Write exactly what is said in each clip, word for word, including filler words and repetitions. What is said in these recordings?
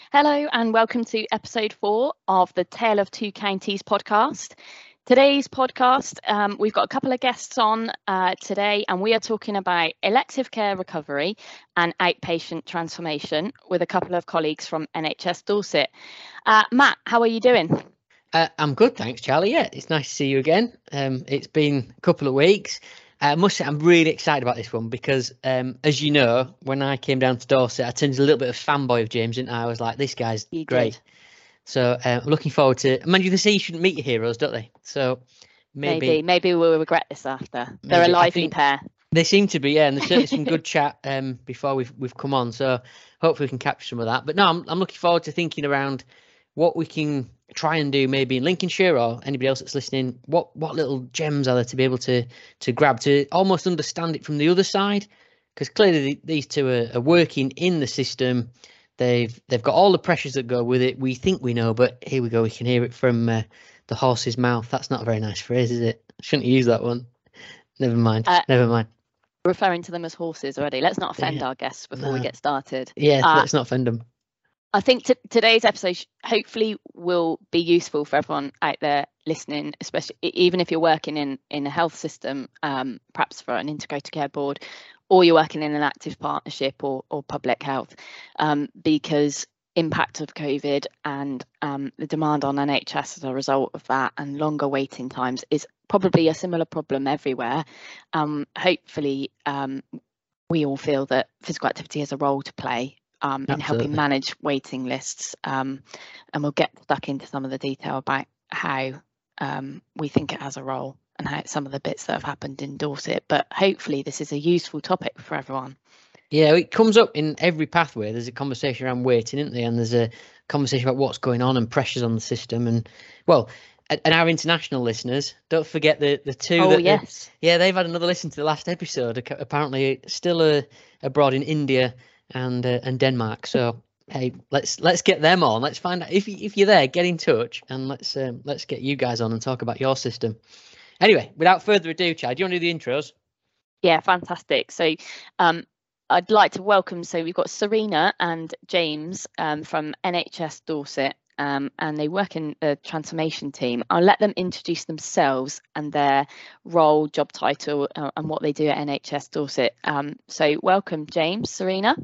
Hello and welcome to episode four of the Tale of Two Counties podcast. Today's podcast, um, we've got a couple of guests on uh, today, and we are talking about elective care recovery and outpatient transformation with a couple of colleagues from N H S Dorset. Uh, Matt, how are you doing? Uh, I'm good, thanks, Charlie. Yeah, it's nice to see you again. Um, it's been a couple of weeks. Uh, I must say, I'm really excited about this one because, um, as you know, when I came down to Dorset, I turned into a little bit of a fanboy of James, didn't I? I was like, this guy's You great. did. So uh, I'm looking forward to. Mind you, they say you shouldn't meet your heroes, don't they? So maybe, Maybe, maybe we'll regret this after. They're maybe a I lively think pair. they seem to be, yeah, and there's certainly some good chat um, before we've we've come on. So hopefully we can capture some of that. But no, I'm I'm looking forward to thinking around what we can try and do maybe in Lincolnshire or anybody else that's listening. What what little gems are there to be able to to grab to almost understand it from the other side? Because clearly these two are, are working in the system. They've they've got all the pressures that go with it. We think we know, but here we go. We can hear it from uh, the horse's mouth. That's not a very nice phrase, is it? Shouldn't use that one. Never mind. Uh, Never mind. Referring to them as horses already. Let's not offend Yeah. our guests before we No. get started. Yeah, Uh, let's not offend them. I think t- today's episode sh- hopefully will be useful for everyone out there listening, especially e- even if you're working in, in a health system, um, perhaps for an integrated care board, or you're working in an active partnership or, or public health, um, because impact of COVID and um, the demand on N H S as a result of that and longer waiting times is probably a similar problem everywhere. Um, hopefully, um, we all feel that physical activity has a role to play Um, in helping Absolutely. manage waiting lists, um, and we'll get stuck into some of the detail about how um, we think it has a role and how some of the bits that have happened in Dorset. But hopefully this is a useful topic for everyone. Yeah, it comes up in every pathway. There's a conversation around waiting, isn't there? And there's a conversation about what's going on and pressures on the system. And well, and and our international listeners, don't forget the the two Oh that are- yes, yeah, they've had another listen to the last episode. Ac- Apparently, still uh, abroad in India and uh, and Denmark. So hey, let's let's get them on. Let's find out if you, if you're there, get in touch and let's um, let's get you guys on and talk about your system. Anyway, without further ado, Chad, do you want to do the intros? yeah, fantastic. So um, I'd like to welcome. So we've got Serena and James um, from N H S Dorset. Um, and they work in the transformation team. I'll let them introduce themselves and their role, job title, uh, and what they do at N H S Dorset. Um, so welcome, James, Serena.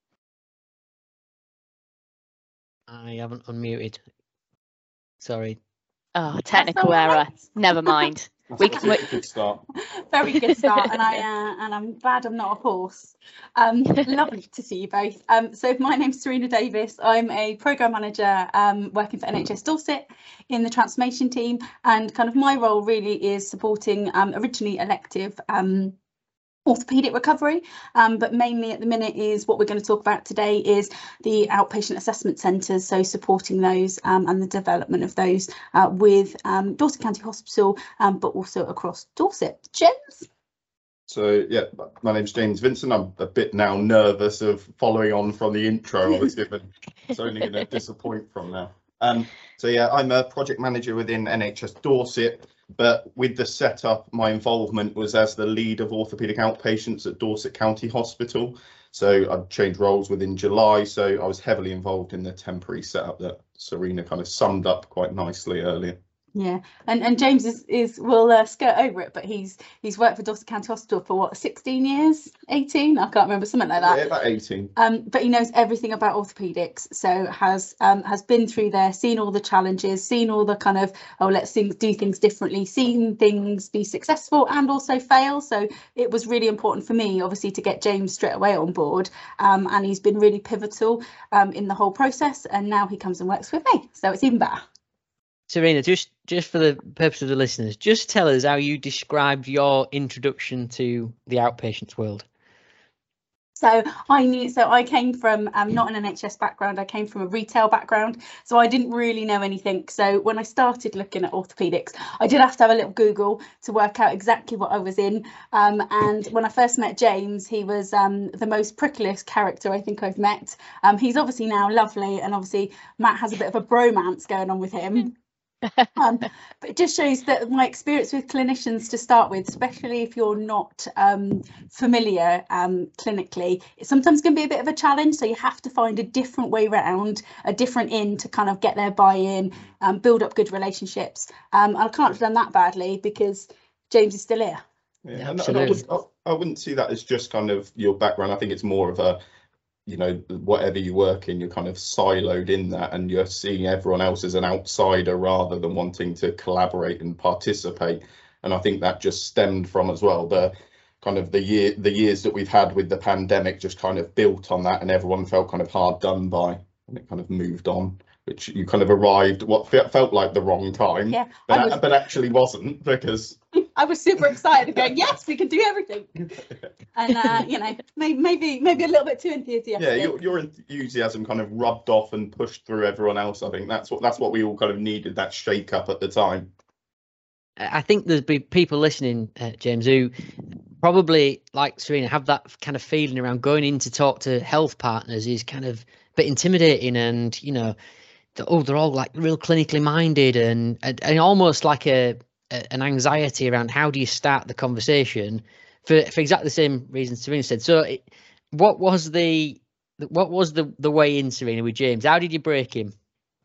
I haven't unmuted. Sorry. Oh, technical That's all error. right. Never mind. That's We a can- we- good start. Very good start, and I uh, and I'm glad I'm not a horse. Um, lovely to see you both. Um, so my name's Serena Davis. I'm a programme manager um, working for N H S Dorset in the transformation team, and kind of my role really is supporting um, originally elective um, orthopedic recovery, um, but mainly at the minute is what we're going to talk about today is the outpatient assessment centres, so supporting those um, and the development of those uh, with um, Dorset County Hospital, um, but also across Dorset. James? So yeah, my name's James Vincent. I'm a bit now nervous of following on from the intro I was given. It's only going to disappoint from now. Um, so yeah, I'm a project manager within N H S Dorset, but with the setup, my involvement was as the lead of orthopaedic outpatients at Dorset County Hospital. So I changed roles within July, so I was heavily involved in the temporary setup that Serena kind of summed up quite nicely earlier. Yeah, and and James is is will uh, skirt over it, but he's he's worked for Dorset County Hospital for what, sixteen years, eighteen? I can't remember, something like that. Yeah, about eighteen. Um, but he knows everything about orthopedics, so has um has been through there, seen all the challenges, seen all the kind of oh let's things do things differently, seen things be successful and also fail. So it was really important for me, obviously, to get James straight away on board, um, and he's been really pivotal um in the whole process. And now he comes and works with me, so it's even better. Serena, just just for the purpose of the listeners, just tell us how you described your introduction to the outpatients world. So I knew, so I came from um, not an N H S background, I came from a retail background, so I didn't really know anything. So when I started looking at orthopedics, I did have to have a little Google to work out exactly what I was in. Um, and when I first met James, he was um, the most prickliest character I think I've met. Um, he's obviously now lovely, and obviously Matt has a bit of a bromance going on with him. um, but it just shows that my experience with clinicians to start with, especially if you're not um, familiar um, clinically, it sometimes can be a bit of a challenge. So you have to find a different way around, a different in to kind of get their buy-in, um, build up good relationships. Um, I can't have done that badly because James is still here. Yeah, Yeah, and, and I, would, I, I wouldn't see that as just kind of your background. I think it's more of a, you know, whatever you work in, you're kind of siloed in that, and you're seeing everyone else as an outsider rather than wanting to collaborate and participate. And I think that just stemmed from as well the kind of the year the years that we've had with the pandemic just kind of built on that, and everyone felt kind of hard done by, and it kind of moved on, which you kind of arrived what felt like the wrong time. Yeah, but, I was, but actually wasn't, because I was super excited going, yes, we can do everything. And uh, you know, maybe maybe maybe a little bit too enthusiastic. Yeah, your, your enthusiasm kind of rubbed off and pushed through everyone else. I think that's what that's what we all kind of needed, that shake up at the time. I think there's been people listening, uh, James, who probably, like Serena, have that kind of feeling around going in to talk to health partners is kind of a bit intimidating, and you know, the, oh, they're all like real clinically minded, and and, and almost like a, a an anxiety around how do you start the conversation for for exactly the same reasons Serena said. So, it, what was the what was the the way in, Serena, with James? How did you break him?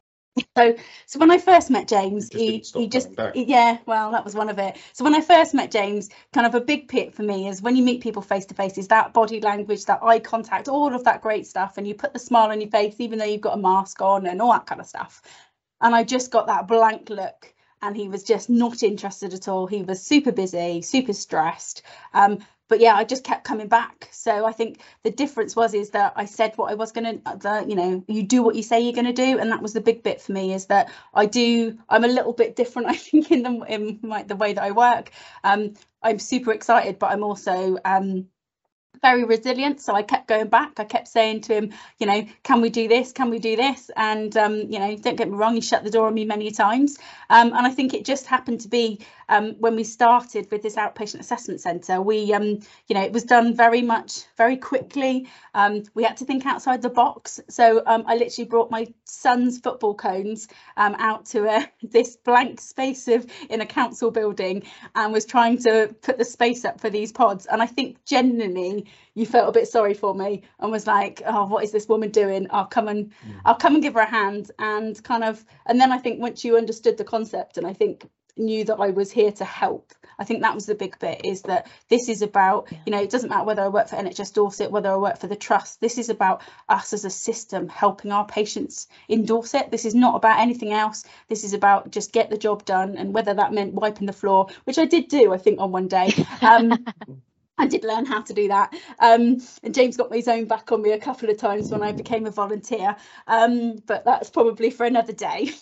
So, so when I first met James, Just he, he just, he, yeah, well, that was one of it. So when I first met James, kind of a big pick for me is when you meet people face to face, is that body language, that eye contact, all of that great stuff. And you put the smile on your face, even though you've got a mask on and all that kind of stuff. And I just got that blank look, and he was just not interested at all. He was super busy, super stressed. Um, But yeah, I just kept coming back. So I think the difference was is that I said what I was going to, you know, you do what you say you're going to do. And that was the big bit for me, is that I do, I'm a little bit different, I think, in the, in my, the way that I work. Um, I'm super excited, but I'm also um, very resilient. So I kept going back. I kept saying to him, you know, can we do this? Can we do this? And, um, you know, don't get me wrong, he shut the door on me many times. Um, and I think it just happened to be um, when we started with this outpatient assessment centre, we, um, you know, it was done very much, very quickly. Um, we had to think outside the box. So um, I literally brought my son's football cones um, out to a, this blank space of in a council building, and was trying to put the space up for these pods. And I think genuinely you felt a bit sorry for me and was like, oh, what is this woman doing? I'll come and mm. I'll come and give her a hand, and kind of, and then I think once you understood the concept, and I think knew that I was here to help, I think that was the big bit, is that this is about, you know, it doesn't matter whether I work for N H S Dorset, whether I work for the Trust, this is about us as a system helping our patients in Dorset. This is not about anything else. This is about just get the job done, and whether that meant wiping the floor, which I did do, I think, on one day. Um, I did learn how to do that. Um, and James got his own back on me a couple of times when I became a volunteer. Um, but that's probably for another day.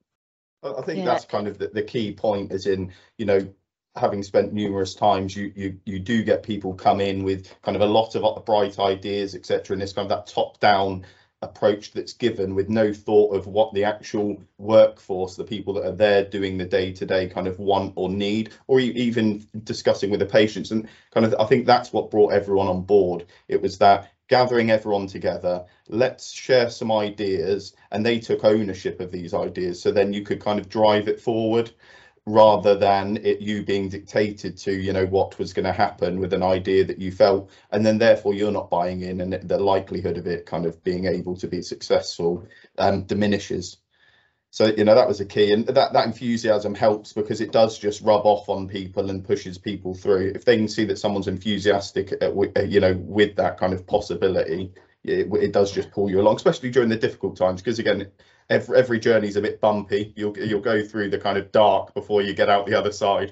I think yeah. that's kind of the, the key point, is in, you know, having spent numerous times, you you you do get people come in with kind of a lot of bright ideas, et cetera, and this kind of that top-down approach that's given with no thought of what the actual workforce, the people that are there doing the day-to-day kind of want or need, or even discussing with the patients. And kind of, I think that's what brought everyone on board. It was that gathering everyone together, let's share some ideas, and they took ownership of these ideas. So then you could kind of drive it forward, rather than it you being dictated to, you know, what was going to happen with an idea that you felt, and then therefore you're not buying in, and the likelihood of it kind of being able to be successful um, diminishes. So, you know, that was a key, and that that enthusiasm helps, because it does just rub off on people and pushes people through. If they can see that someone's enthusiastic, at, you know, with that kind of possibility, it, it does just pull you along, especially during the difficult times, because again, every every journey is a bit bumpy. You'll you'll go through the kind of dark before you get out the other side.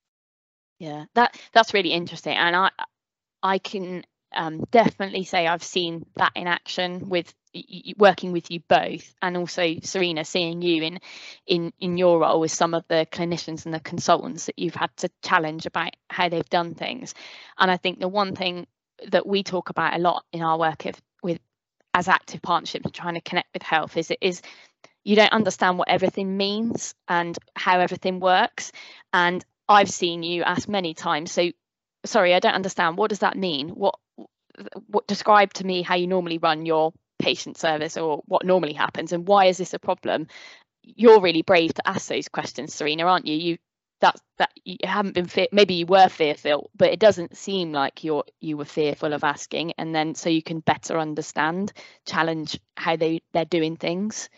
Yeah, that that's really interesting, and I I can um, definitely say I've seen that in action with y- working with you both, and also Serena, seeing you in in in your role with some of the clinicians and the consultants that you've had to challenge about how they've done things. And I think the one thing that we talk about a lot in our work of, with as active partnerships and trying to connect with health is it is you don't understand what everything means and how everything works. And I've seen you ask many times, so sorry, I don't understand, what does that mean? What what describe to me how you normally run your patient service, or what normally happens, and why is this a problem? you're really brave to ask those questions, Serena, aren't you? You that that you haven't been fear, maybe you were fearful, but it doesn't seem like you're you were fearful of asking, and then so you can better understand, challenge how they they're doing things.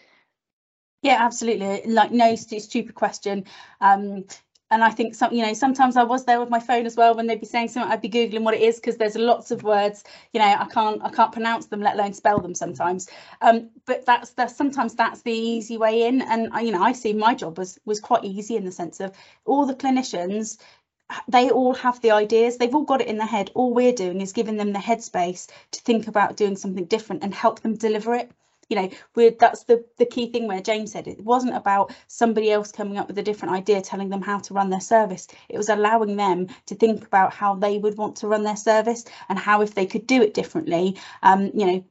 Yeah, absolutely. Like, no st- stupid question. Um, and I think some, you know, sometimes I was there with my phone as well when they'd be saying something, I'd be Googling what it is, because there's lots of words, you know, I can't I can't pronounce them, let alone spell them sometimes. Um, but that's that's sometimes that's the easy way in. And I, you know, I see my job was was quite easy in the sense of all the clinicians, they all have the ideas, they've all got it in their head. All we're doing is giving them the headspace to think about doing something different and help them deliver it. You know, we're, that's the, the key thing where James said it wasn't about somebody else coming up with a different idea, telling them how to run their service. It was allowing them to think about how they would want to run their service and how, if they could do it differently, um, you know,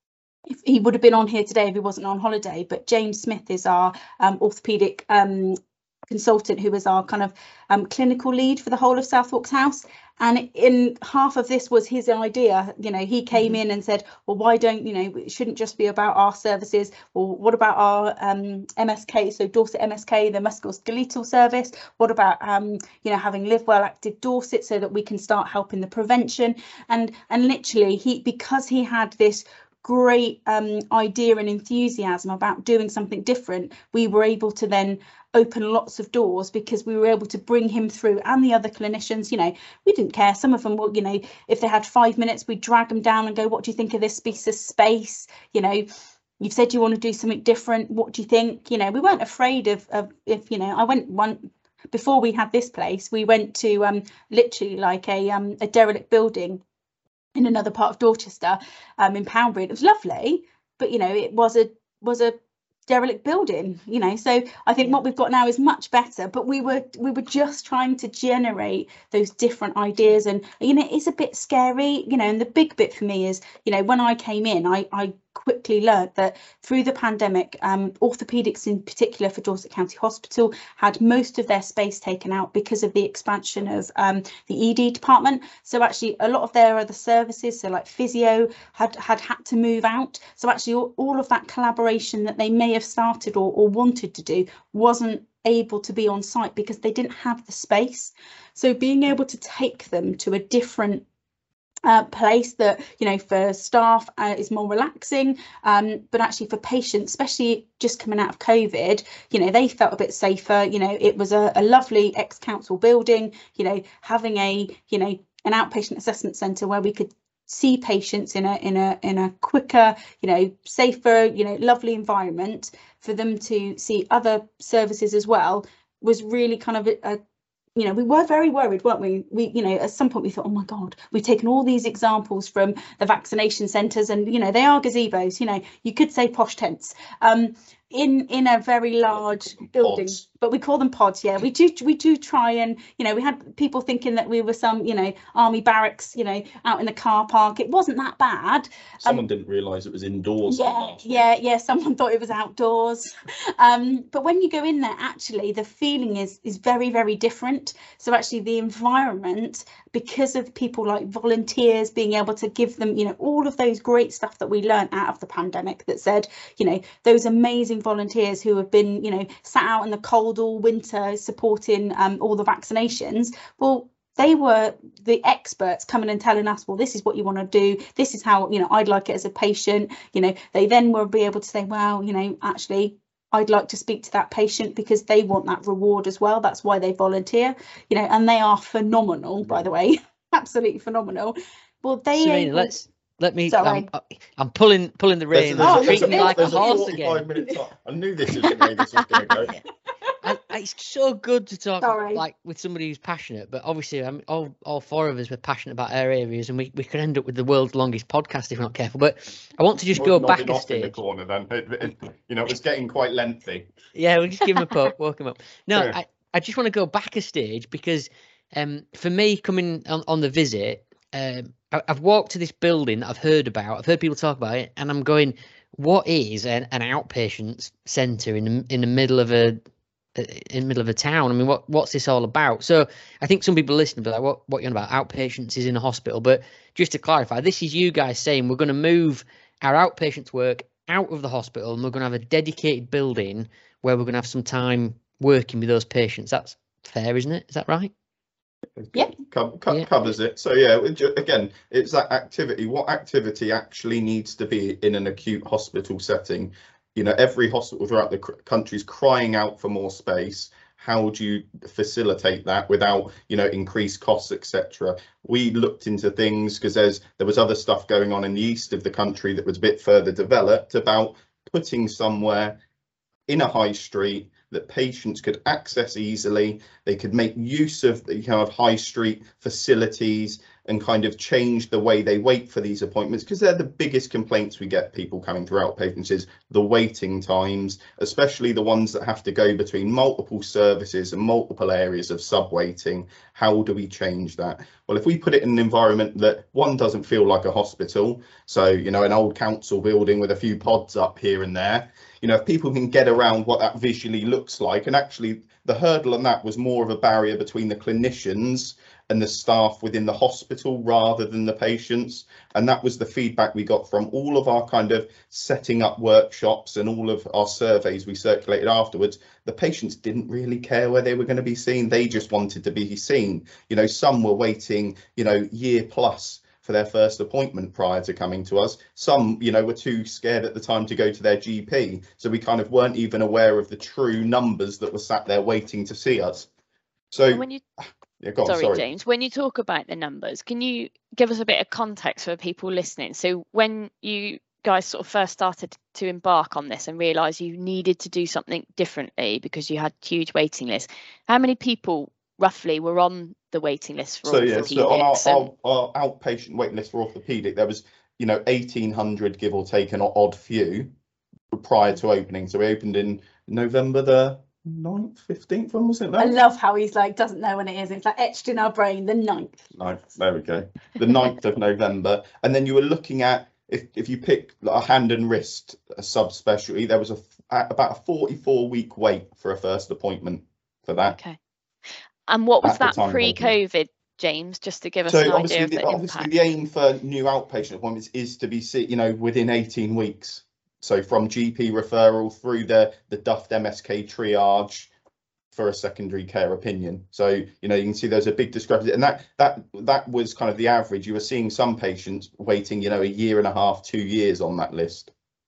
if he would have been on here today if he wasn't on holiday. But James Smith is our um, orthopaedic um, consultant, who was our kind of um, clinical lead for the whole of Southwark House. And in half of this was his idea. You know, he came mm-hmm. in and said, well, why don't, you know, it shouldn't just be about our services. Well, what about our um, M S K, so Dorset M S K, the musculoskeletal service? What about, um, you know, having Live Well Active Dorset, so that we can start helping the prevention? And and literally, he, because he had this great um, idea and enthusiasm about doing something different, we were able to then open lots of doors, because we were able to bring him through, and the other clinicians. You know, we didn't care. Some of them were, you know, if they had five minutes, we'd drag them down and go, what do you think of this piece of space? You know, you've said you want to do something different, what do you think? You know, we weren't afraid of, of if, you know, I went one before we had this place, we went to um literally like a um a derelict building in another part of Dorchester, um in Poundbury. It was lovely, but you know, it was a was a derelict building, you know. So I think yeah. what we've got now is much better, but we were we were just trying to generate those different ideas. And you know, it's a bit scary, you know. And the big bit for me is, you know, when I came in, I I quickly learned that through the pandemic, um orthopedics in particular for Dorset County Hospital had most of their space taken out because of the expansion of um the E D department. So actually a lot of their other services, so like physio, had had had to move out. So actually all, all of that collaboration that they may have started or, or wanted to do wasn't able to be on site because they didn't have the space. So being able to take them to a different Uh, place that, you know, for staff uh, is more relaxing, um, but actually for patients, especially just coming out of COVID, you know, they felt a bit safer. You know, it was a, a lovely ex-council building, you know, having a, you know, an outpatient assessment centre where we could see patients in a in a in a quicker, you know, safer, you know, lovely environment for them to see other services as well, was really kind of a, a you know, we were very worried, weren't we? We, you know, at some point we thought, oh my God, we've taken all these examples from the vaccination centres, and, you know, they are gazebos, you know, you could say posh tents, um, in in a very large building, pods. But we call them pods. Yeah, we do we do try and, you know, we had people thinking that we were some, you know, army barracks, you know, out in the car park. It wasn't that bad. Someone um, didn't realise it was indoors. Yeah, yeah, yeah. Someone thought it was outdoors. Um, but when you go in there, actually, the feeling is is very, very different. So actually, the environment, because of people like volunteers being able to give them, you know, all of those great stuff that we learned out of the pandemic, that said, you know, those amazing volunteers who have been, you know, sat out in the cold all winter supporting um, all the vaccinations. Well, they were the experts coming and telling us, well, this is what you want to do. This is how, you know, I'd like it as a patient. You know, they then will be able to say, well, you know, actually, I'd like to speak to that patient because they want that reward as well. That's why they volunteer, you know, and they are phenomenal, by the way, absolutely phenomenal. Well, they Serena, able... let's let me. Sorry. I'm, I'm pulling pulling the reins. Oh, treating me like a horse again. Minutes I knew this was going to go. And it's so good to talk Sorry. like with somebody who's passionate, but obviously, I mean, all all four of us were passionate about our areas, and we, we could end up with the world's longest podcast if we're not careful. But I want to just go back a stage. In the corner, then it, it, you know, it was getting quite lengthy. Yeah, we'll just give him a poke, woke him up. No, yeah. I, I just want to go back a stage because um, for me, coming on, on the visit, um, I, I've walked to this building that I've heard about. I've heard people talk about it, and I'm going, what is an, an outpatient centre in the, in the middle of a in the middle of a town? I mean, what what's this all about? So I think some people listening be like, what what you're on about? Outpatients is in a hospital. But just to clarify, this is you guys saying we're going to move our outpatients work out of the hospital, and we're going to have a dedicated building where we're going to have some time working with those patients. That's fair, isn't it? Is that right? Yeah. Co- co- Yeah. Covers it. So yeah, it ju- again, it's that activity. What activity actually needs to be in an acute hospital setting? You know, every hospital throughout the cr- country is crying out for more space. How do you facilitate that without, you know, increased costs, et cetera? We looked into things because there's there was other stuff going on in the east of the country that was a bit further developed about putting somewhere in a high street that patients could access easily. They could make use of the kind of high street facilities and kind of change the way they wait for these appointments, because they're the biggest complaints we get people coming through outpatients is the waiting times, especially the ones that have to go between multiple services and multiple areas of sub-waiting. How do we change that? Well, if we put it in an environment that one doesn't feel like a hospital, so, you know, an old council building with a few pods up here and there, you know, if people can get around what that visually looks like, and actually the hurdle on that was more of a barrier between the clinicians and the staff within the hospital rather than the patients. And that was the feedback we got from all of our kind of setting up workshops and all of our surveys we circulated afterwards. The patients didn't really care where they were going to be seen. They just wanted to be seen. You know, some were waiting, you know, year plus for their first appointment prior to coming to us. Some, you know, were too scared at the time to go to their G P. So we kind of weren't even aware of the true numbers that were sat there waiting to see us. So And when you yeah, go on, sorry, sorry, James, when you talk about the numbers, can you give us a bit of context for people listening? So when you guys sort of first started to embark on this and realised you needed to do something differently because you had huge waiting lists, how many people roughly were on the waiting list for so yeah, so on our, orthopaedics? And our, our outpatient waiting list for orthopedic, there was, you know, eighteen hundred give or take an odd few prior to opening. So we opened in November the ninth, fifteenth, when was it? I Now? love how he's like doesn't know when it is. It's like etched in our brain, the ninth. ninth, there we go. The ninth of November. And then you were looking at, if, if you pick a hand and wrist a subspecialty, there was a about a forty-four week wait for a first appointment for that. okay. And what was At the that time of opening. pre-COVID, James? Just to give us So an obviously, idea of the, the obviously impact. the aim for new outpatient appointments is to be see, you know, within eighteen weeks. So from G P referral through the the D U F M S K triage for a secondary care opinion. So, you know, you can see there's a big discrepancy, and that that that was kind of the average. You were seeing some patients waiting, you know, a year and a half, two years on that list.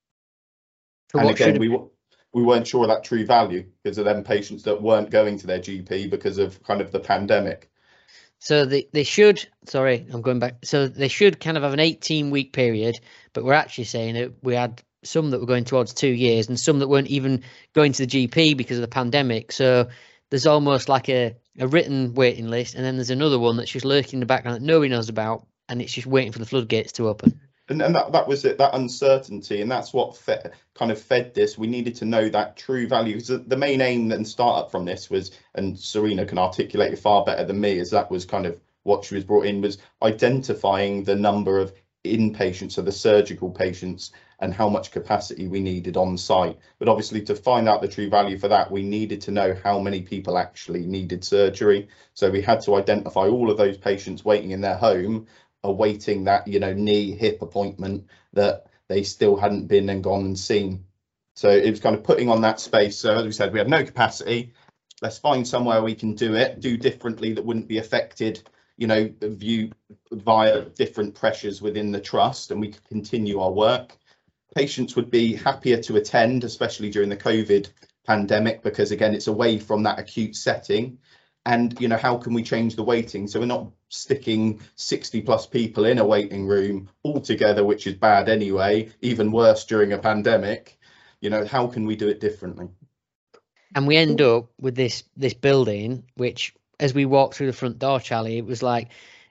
So And what again, should we w- we weren't sure of that true value because of them patients that weren't going to their G P because of kind of the pandemic. So they, they should, sorry, I'm going back. So they should kind of have an eighteen week period, but we're actually saying that we had some that were going towards two years and some that weren't even going to the G P because of the pandemic. So there's almost like a, a written waiting list. And then there's another one that's just lurking in the background that nobody knows about. And it's just waiting for the floodgates to open. And, and that, that was it, that uncertainty, and that's what fed, kind of fed this. We needed to know that true value. Because the main aim and startup from this was, and Serena can articulate it far better than me, as that was kind of what she was brought in, was identifying the number of inpatients, so the surgical patients, and how much capacity we needed on site. But obviously, to find out the true value for that, we needed to know how many people actually needed surgery. So we had to identify all of those patients waiting in their home, awaiting that, you know, knee hip appointment that they still hadn't been and gone and seen. So it was kind of putting on that space. So as we said, we had no capacity. Let's find somewhere we can do it, do differently, that wouldn't be affected, you know, view via different pressures within the trust, and we could continue our work. Patients would be happier to attend, especially during the COVID pandemic, because again, it's away from that acute setting. And, you know, how can we change the waiting? So we're not sticking sixty plus people in a waiting room altogether, which is bad anyway, even worse during a pandemic. You know, how can we do it differently? And we end up with this this building, which as we walk through the front door, Charlie, it was like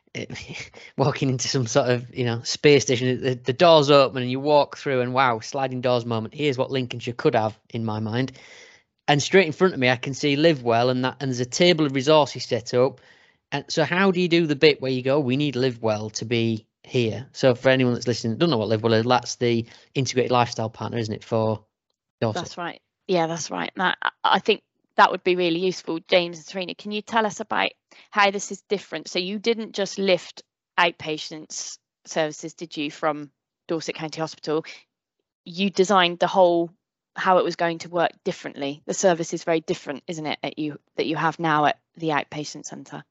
it, walking into some sort of, you know, space station. The, the doors open and you walk through and wow, sliding doors moment. Here's what Lincolnshire could have in my mind. And straight in front of me, I can see Live Well, and that, and there's a table of resources set up. And so, how do you do the bit where you go, we need Live Well to be here? So, for anyone that's listening, don't know what Live Well is, that's the integrated lifestyle partner, isn't it, for Dorset? That's right. Yeah, that's right. That, I think that would be really useful. James and Serena, can you tell us about how this is different? So you didn't just lift outpatients services, did you, from Dorset County Hospital? you designed the whole how it was going to work differently. The service is very different, isn't it, at you that you have now at the outpatient centre?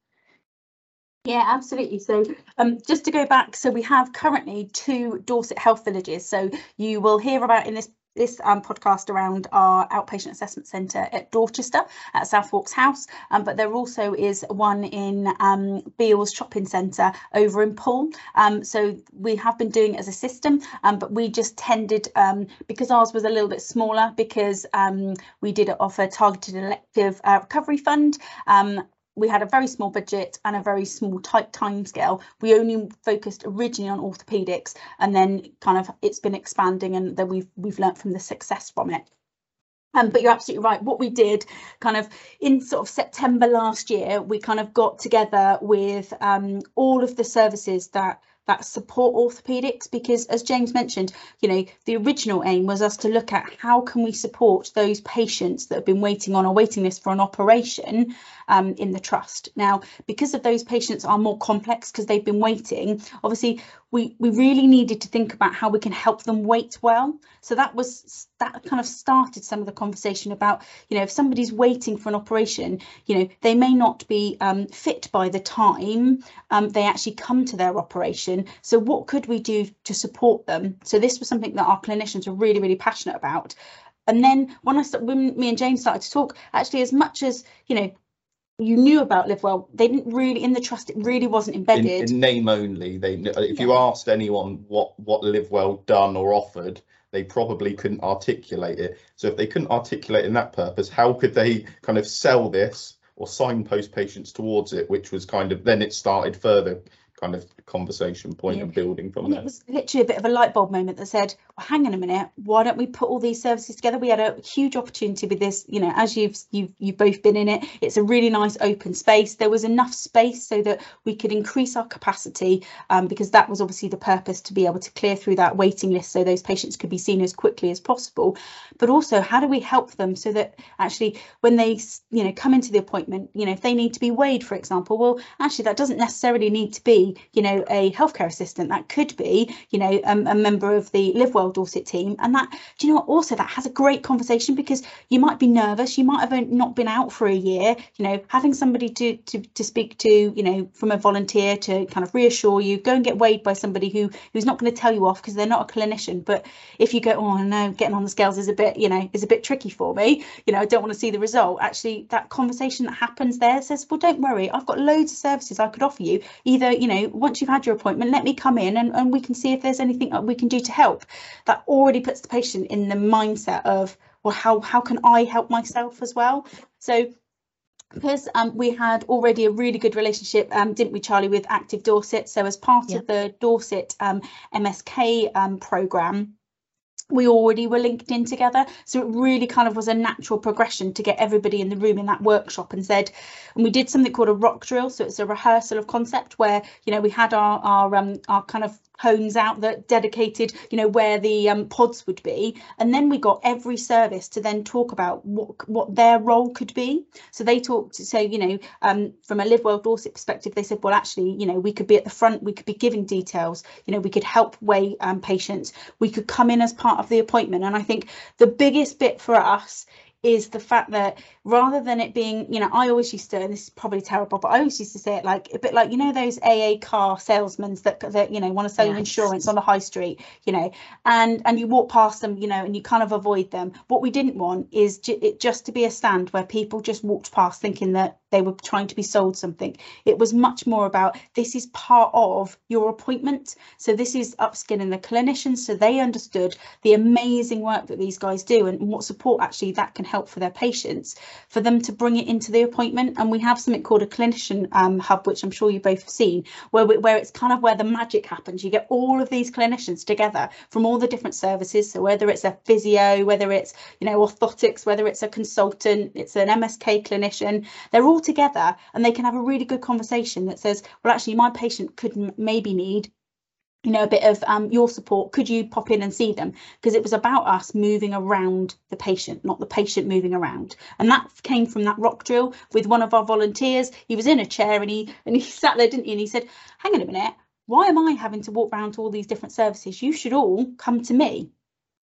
Yeah, absolutely. So um, just to go back, so we have currently two Dorset Health Villages. So you will hear about in this this um, podcast around our outpatient assessment centre at Dorchester at Southwarks House, um, but there also is one in um, Beals Shopping Centre over in Poole. Um, so we have been doing it as a system, um, but we just tended, um, because ours was a little bit smaller, because um, we did offer targeted elective uh, recovery fund. Um, we had a very small budget and a very small tight timescale. We only focused originally on orthopaedics, and then kind of it's been expanding, and then we've we've learnt from the success from it. Um, but you're absolutely right. What we did kind of in sort of September last year, we kind of got together with um, all of the services that that support orthopaedics, because as James mentioned, you know, the original aim was us to look at how can we support those patients that have been waiting on a waiting list for an operation um, in the trust. Now, because of those patients are more complex because they've been waiting, obviously we we really needed to think about how we can help them wait well. So that was that kind of started some of the conversation about, you know, if somebody's waiting for an operation, you know, they may not be um, fit by the time um, they actually come to their operation. So what could we do to support them? So this was something that our clinicians were really, really passionate about. And then when I started, when me and James started to talk, actually, as much as, you know, you knew about Live Well, they didn't really, in the trust, it really wasn't embedded. In, in name only, they if you yeah. asked anyone what what Live Well done or offered, they probably couldn't articulate it. So if they couldn't articulate in that purpose, how could they kind of sell this or signpost patients towards it, which was kind of, then it started further kind of conversation point yeah. of building from and there. It was literally a bit of a light bulb moment that said, well, hang on a minute, why don't we put all these services together? We had a huge opportunity with this, you know, as you've you've you've both been in it, it's a really nice open space. There was enough space so that we could increase our capacity, um, because that was obviously the purpose, to be able to clear through that waiting list so those patients could be seen as quickly as possible. But also, how do we help them so that actually when they, you know, come into the appointment, you know, if they need to be weighed, for example, well, actually that doesn't necessarily need to be, you know, a healthcare assistant. That could be, you know, um, a member of the Live Well Dorset team. And that, do you know what, also that has a great conversation, because you might be nervous, you might have not been out for a year, you know, having somebody to to to speak to, you know, from a volunteer to kind of reassure you, go and get weighed by somebody who who's not going to tell you off because they're not a clinician. But if you go, oh no, getting on the scales is a bit, you know, is a bit tricky for me, you know, I don't want to see the result. Actually, that conversation that happens there says, well, don't worry, I've got loads of services I could offer you. Either, you know, once you've had your appointment, let me come in and, and we can see if there's anything that we can do to help. That already puts the patient in the mindset of, well, how how can I help myself as well? So because um, we had already a really good relationship, um, didn't we, Charlie, with Active Dorset? So as part yeah. of the Dorset um, M S K um, programme, we already were linked in together, so it really kind of was a natural progression to get everybody in the room in that workshop and said, and we did something called a rock drill. So it's a rehearsal of concept where, you know, we had our our um our kind of hones out that dedicated, you know, where the um, pods would be, and then we got every service to then talk about what what their role could be. So they talked to say, you know, um from a Live Well Dorset perspective, they said, well, actually, you know, we could be at the front, we could be giving details, you know, we could help weigh um, patients, we could come in as part of the appointment. And I think the biggest bit for us is the fact that rather than it being, you know, I always used to, and this is probably terrible, but I always used to say it like a bit like, you know, those A A car salesmen that, that you know, want to sell yes. you insurance on the high street, you know, and and you walk past them, you know, and you kind of avoid them. What we didn't want is ju- it just to be a stand where people just walked past thinking that they were trying to be sold something. It was much more about, this is part of your appointment. So this is upskilling the clinicians so they understood the amazing work that these guys do and what support actually that can help for their patients, for them to bring it into the appointment. And we have something called a clinician um, hub, which I'm sure you both have seen, where we, where it's kind of where the magic happens. You get all of these clinicians together from all the different services. So whether it's a physio, whether it's, you know, orthotics, whether it's a consultant, it's an M S K clinician, they're all together and they can have a really good conversation that says, well, actually, my patient could m- maybe need, you know, a bit of um, your support. Could you pop in and see them? Because it was about us moving around the patient, not the patient moving around. And that came from that rock drill with one of our volunteers. He was in a chair and he and he sat there, didn't he? And he said, hang on a minute, why am I having to walk around to all these different services? You should all come to me.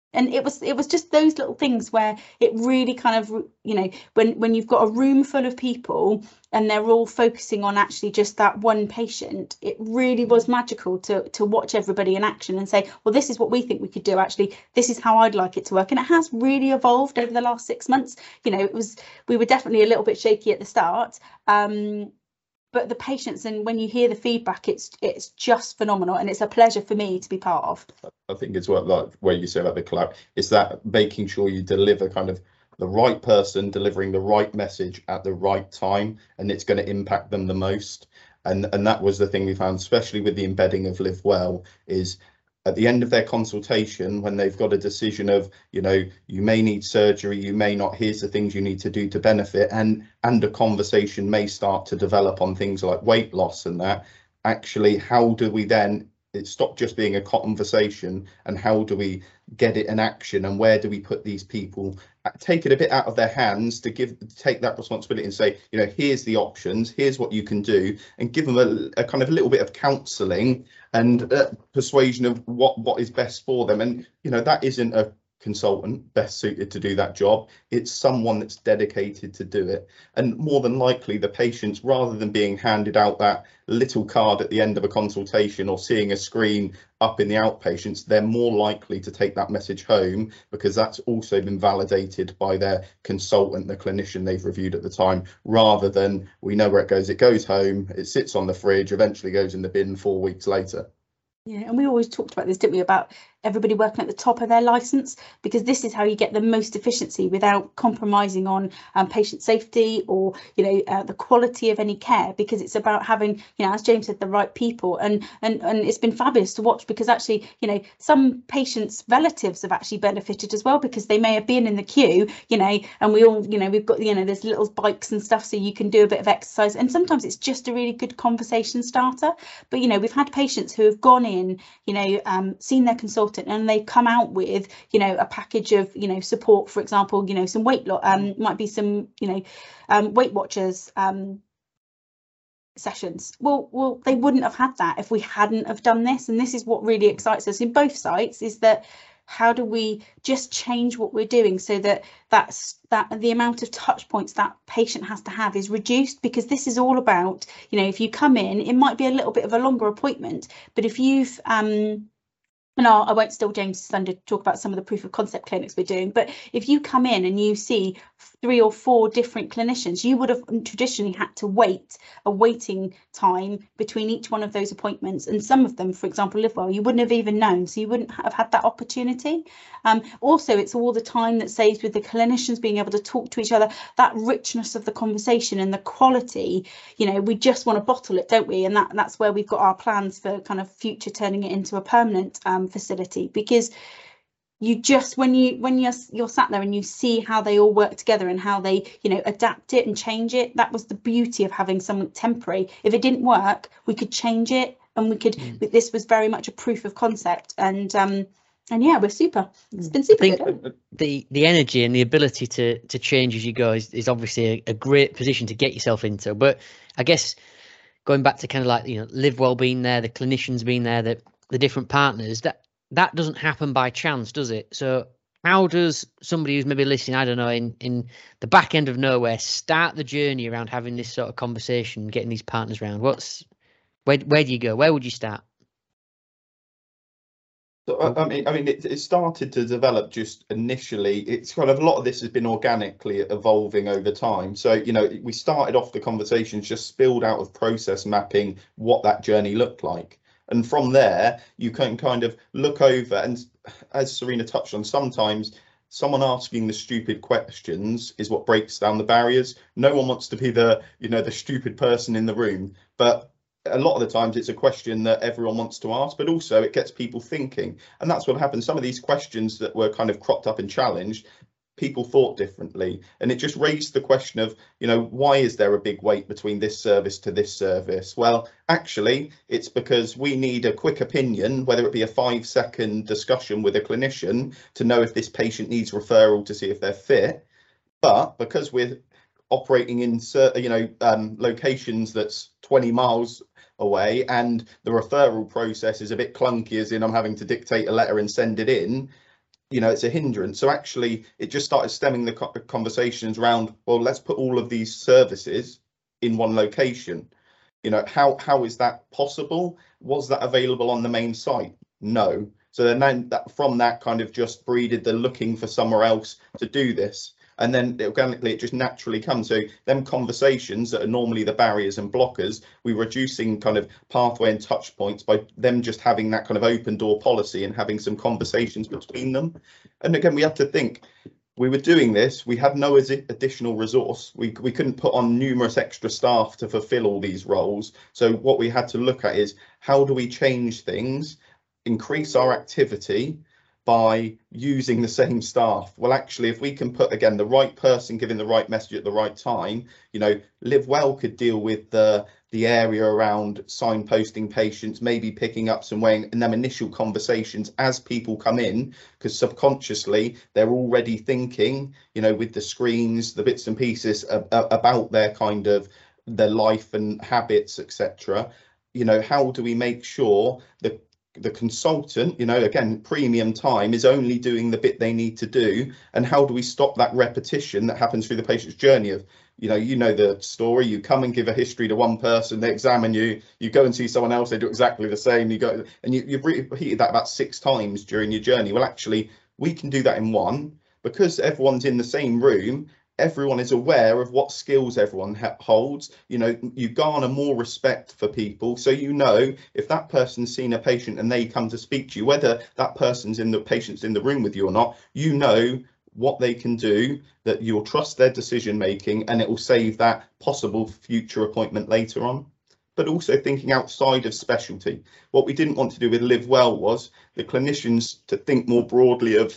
and it was it was just those little things where it really kind of, you know, when when you've got a room full of people and they're all focusing on actually just that one patient, it really was magical to to watch everybody in action and say, well, this is what we think we could do. Actually, this is how I'd like it to work. And it has really evolved over the last six months. You know, it was we were definitely a little bit shaky at the start. Um, but the patients, and when you hear the feedback, it's it's just phenomenal, and it's a pleasure for me to be part of. I think it's what, like where you say about the collab, it's that making sure you deliver kind of the right person delivering the right message at the right time, and it's going to impact them the most. And and that was the thing we found, especially with the embedding of Live Well, is at the end of their consultation, when they've got a decision of, you know, you may need surgery, you may not, here's the things you need to do to benefit, and and a conversation may start to develop on things like weight loss and that. Actually, how do we then, it stopped just being a conversation, and how do we get it in action, and where do we put these people, take it a bit out of their hands to give take that responsibility and say, you know, here's the options, here's what you can do, and give them a, a kind of a little bit of counselling and uh, persuasion of what what is best for them. And you know, that isn't a consultant best suited to do that job, it's someone that's dedicated to do it. And more than likely the patients, rather than being handed out that little card at the end of a consultation or seeing a screen up in the outpatients, they're more likely to take that message home, because that's also been validated by their consultant, the clinician they've reviewed at the time, rather than we know where it goes, it goes home, it sits on the fridge, eventually goes in the bin four weeks later. Yeah, and we always talked about this, didn't we, about everybody working at the top of their license, because this is how you get the most efficiency without compromising on um, patient safety or, you know, uh, the quality of any care, because it's about having, you know, as James said, the right people. And and and it's been fabulous to watch, because actually, you know, some patients' relatives have actually benefited as well, because they may have been in the queue, you know, and we all, you know, we've got, you know, there's little bikes and stuff so you can do a bit of exercise, and sometimes it's just a really good conversation starter. But, you know, we've had patients who have gone in, you know, um, seen their consultant, and they come out with, you know, a package of, you know, support, for example, you know, some weight loss, um, might be some, you know, um, Weight Watchers um, sessions. Well, well, they wouldn't have had that if we hadn't have done this. And this is what really excites us in both sites, is that how do we just change what we're doing so that that's that the amount of touch points that patient has to have is reduced? Because this is all about, you know, if you come in, it might be a little bit of a longer appointment, but if you've um and I'll, I won't steal James' thunder to talk about some of the proof of concept clinics we're doing, but if you come in and you see three or four different clinicians, you would have traditionally had to wait a waiting time between each one of those appointments. And some of them, for example, Live Well, you wouldn't have even known, so you wouldn't have had that opportunity. Um, also, it's all the time that saves with the clinicians being able to talk to each other, that richness of the conversation and the quality. You know, we just want to bottle it, don't we? And that that's where we've got our plans for kind of future turning it into a permanent um, facility, because you just when you when you're you're sat there and you see how they all work together and how they, you know, adapt it and change it. That was the beauty of having something temporary. If it didn't work, we could change it, and we could mm. this was very much a proof of concept. And um and yeah, we're super it's been super I think good. the the energy and the ability to to change as you go is, is obviously a, a great position to get yourself into. But I guess going back to kind of like, you know, Live Well being there, the clinicians being there, the the different partners, that that doesn't happen by chance, does it? So how does somebody who's maybe listening, I don't know, in in the back end of nowhere, start the journey around having this sort of conversation, getting these partners around? What's where where do you go? Where would you start? So I, I mean, I mean, it, it started to develop just initially. It's kind of a lot of this has been organically evolving over time. So, you know, we started off the conversations just spilled out of process mapping what that journey looked like. And from there, you can kind of look over, and as Serena touched on, sometimes someone asking the stupid questions is what breaks down the barriers. No one wants to be the, you know, the stupid person in the room, but a lot of the times it's a question that everyone wants to ask, but also it gets people thinking. And that's what happened. Some of these questions that were kind of cropped up and challenged, people thought differently, and it just raised the question of, you know, why is there a big wait between this service to this service? Well, actually, it's because we need a quick opinion, whether it be a five second discussion with a clinician to know if this patient needs referral to see if they're fit. But because we're operating in, you know, um, locations that's twenty miles away, and the referral process is a bit clunky, as in I'm having to dictate a letter and send it in, you know, it's a hindrance. So actually it just started stemming the co conversations around, well, let's put all of these services in one location. You know, how how is that possible? Was that available on the main site? No. So then that from that kind of just breeded the looking for somewhere else to do this. And then organically it just naturally comes. So them conversations that are normally the barriers and blockers, we're reducing kind of pathway and touch points by them just having that kind of open door policy and having some conversations between them. And again, we have to think, we were doing this, we had no additional resource. We, we couldn't put on numerous extra staff to fulfill all these roles. So what we had to look at is, how do we change things, increase our activity by using the same staff? Well, actually, if we can put, again, the right person giving the right message at the right time, you know, Live Well could deal with the the area around signposting patients, maybe picking up some weighing and them initial conversations as people come in, because subconsciously they're already thinking, you know, with the screens, the bits and pieces uh, about their kind of their life and habits, et cetera. You know, how do we make sure that the consultant, you know, again, premium time, is only doing the bit they need to do, and how do we stop that repetition that happens through the patient's journey of, you know, you know the story, you come and give a history to one person, they examine you, you go and see someone else, they do exactly the same, you go and you, you've repeated that about six times during your journey. Well, actually, we can do that in one, because everyone's in the same room, everyone is aware of what skills everyone holds. You know, you garner more respect for people. So, you know, if that person's seen a patient and they come to speak to you, whether that person's in the patient's in the room with you or not, you know what they can do, that you'll trust their decision making, and it will save that possible future appointment later on. But also thinking outside of specialty. What we didn't want to do with Live Well was the clinicians to think more broadly of,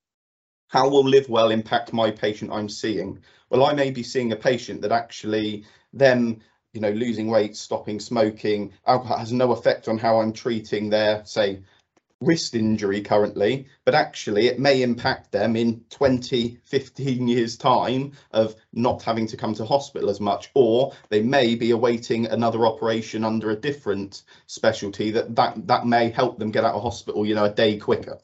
how will Live Well impact my patient I'm seeing? Well, I may be seeing a patient that actually them, you know, losing weight, stopping smoking, alcohol has no effect on how I'm treating their, say, wrist injury currently, but actually it may impact them in twenty, fifteen years time of not having to come to hospital as much, or they may be awaiting another operation under a different specialty that that, that may help them get out of hospital, you know, a day quicker.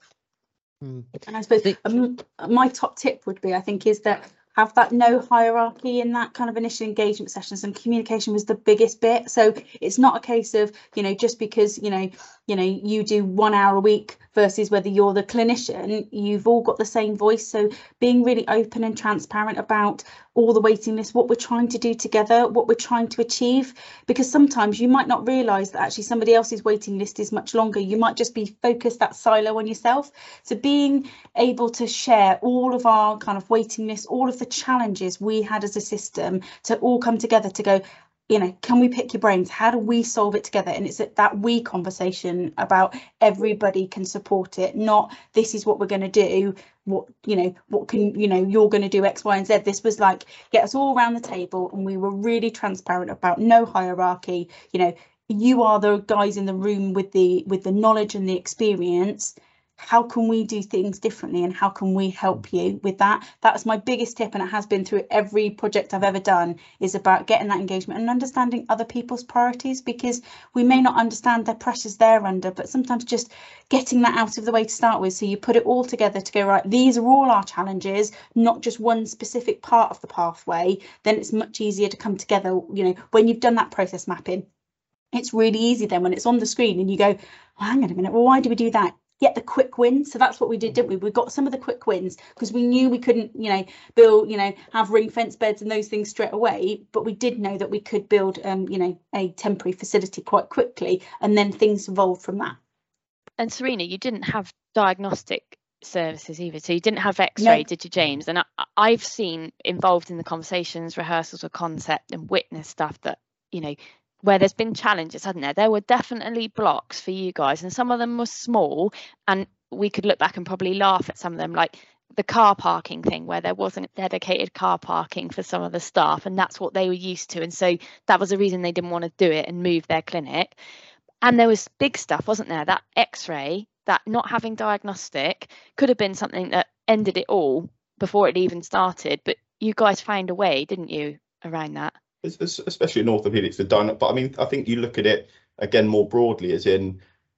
And I suppose um, my top tip would be, I think, is that have that no hierarchy in that kind of initial engagement sessions, and communication was the biggest bit. So it's not a case of, you know, just because, you know, you know, you do one hour a week versus whether you're the clinician, you've all got the same voice. So being really open and transparent about all the waiting lists, what we're trying to do together, what we're trying to achieve, because sometimes you might not realise that actually somebody else's waiting list is much longer. You might just be focused that silo on yourself. So being able to share all of our kind of waiting lists, all of the challenges we had as a system, to all come together to go, you know, can we pick your brains? How do we solve it together? And it's that we conversation about everybody can support it, not this is what we're going to do. What, you know, what can, you know, you're going to do X, Y, and Z. This was like, get us all around the table, and we were really transparent about no hierarchy. You know, you are the guys in the room with the with the knowledge and the experience. How can we do things differently, and how can we help you with that? That's my biggest tip, and it has been through every project I've ever done, is about getting that engagement and understanding other people's priorities, because we may not understand the pressures they're under, but sometimes just getting that out of the way to start with, so you put it all together to go, right, these are all our challenges, not just one specific part of the pathway. Then it's much easier to come together, you know, when you've done that process mapping. It's really easy then when it's on the screen and you go, oh, hang on a minute, well, why do we do that? Get the quick wins. So that's what we did, didn't we? We got some of the quick wins because we knew we couldn't, you know, build, you know, have ring fence beds and those things straight away. But we did know that we could build, um, you know, a temporary facility quite quickly, and then things evolved from that. And Serena, you didn't have diagnostic services either, so you didn't have X-ray, no. Did you, James? And I, I've seen involved in the conversations, rehearsals of concept, and witness stuff that, you know, where there's been challenges, hasn't there? There were definitely blocks for you guys, and some of them were small, and we could look back and probably laugh at some of them, like the car parking thing, where there wasn't dedicated car parking for some of the staff, and that's what they were used to, and so that was the reason they didn't want to do it and move their clinic. And there was big stuff, wasn't there? That X-ray, that not having diagnostic could have been something that ended it all before it even started, but you guys found a way, didn't you, around that? Especially in orthopedics, the dynamic. But I mean, I think you look at it again more broadly, as in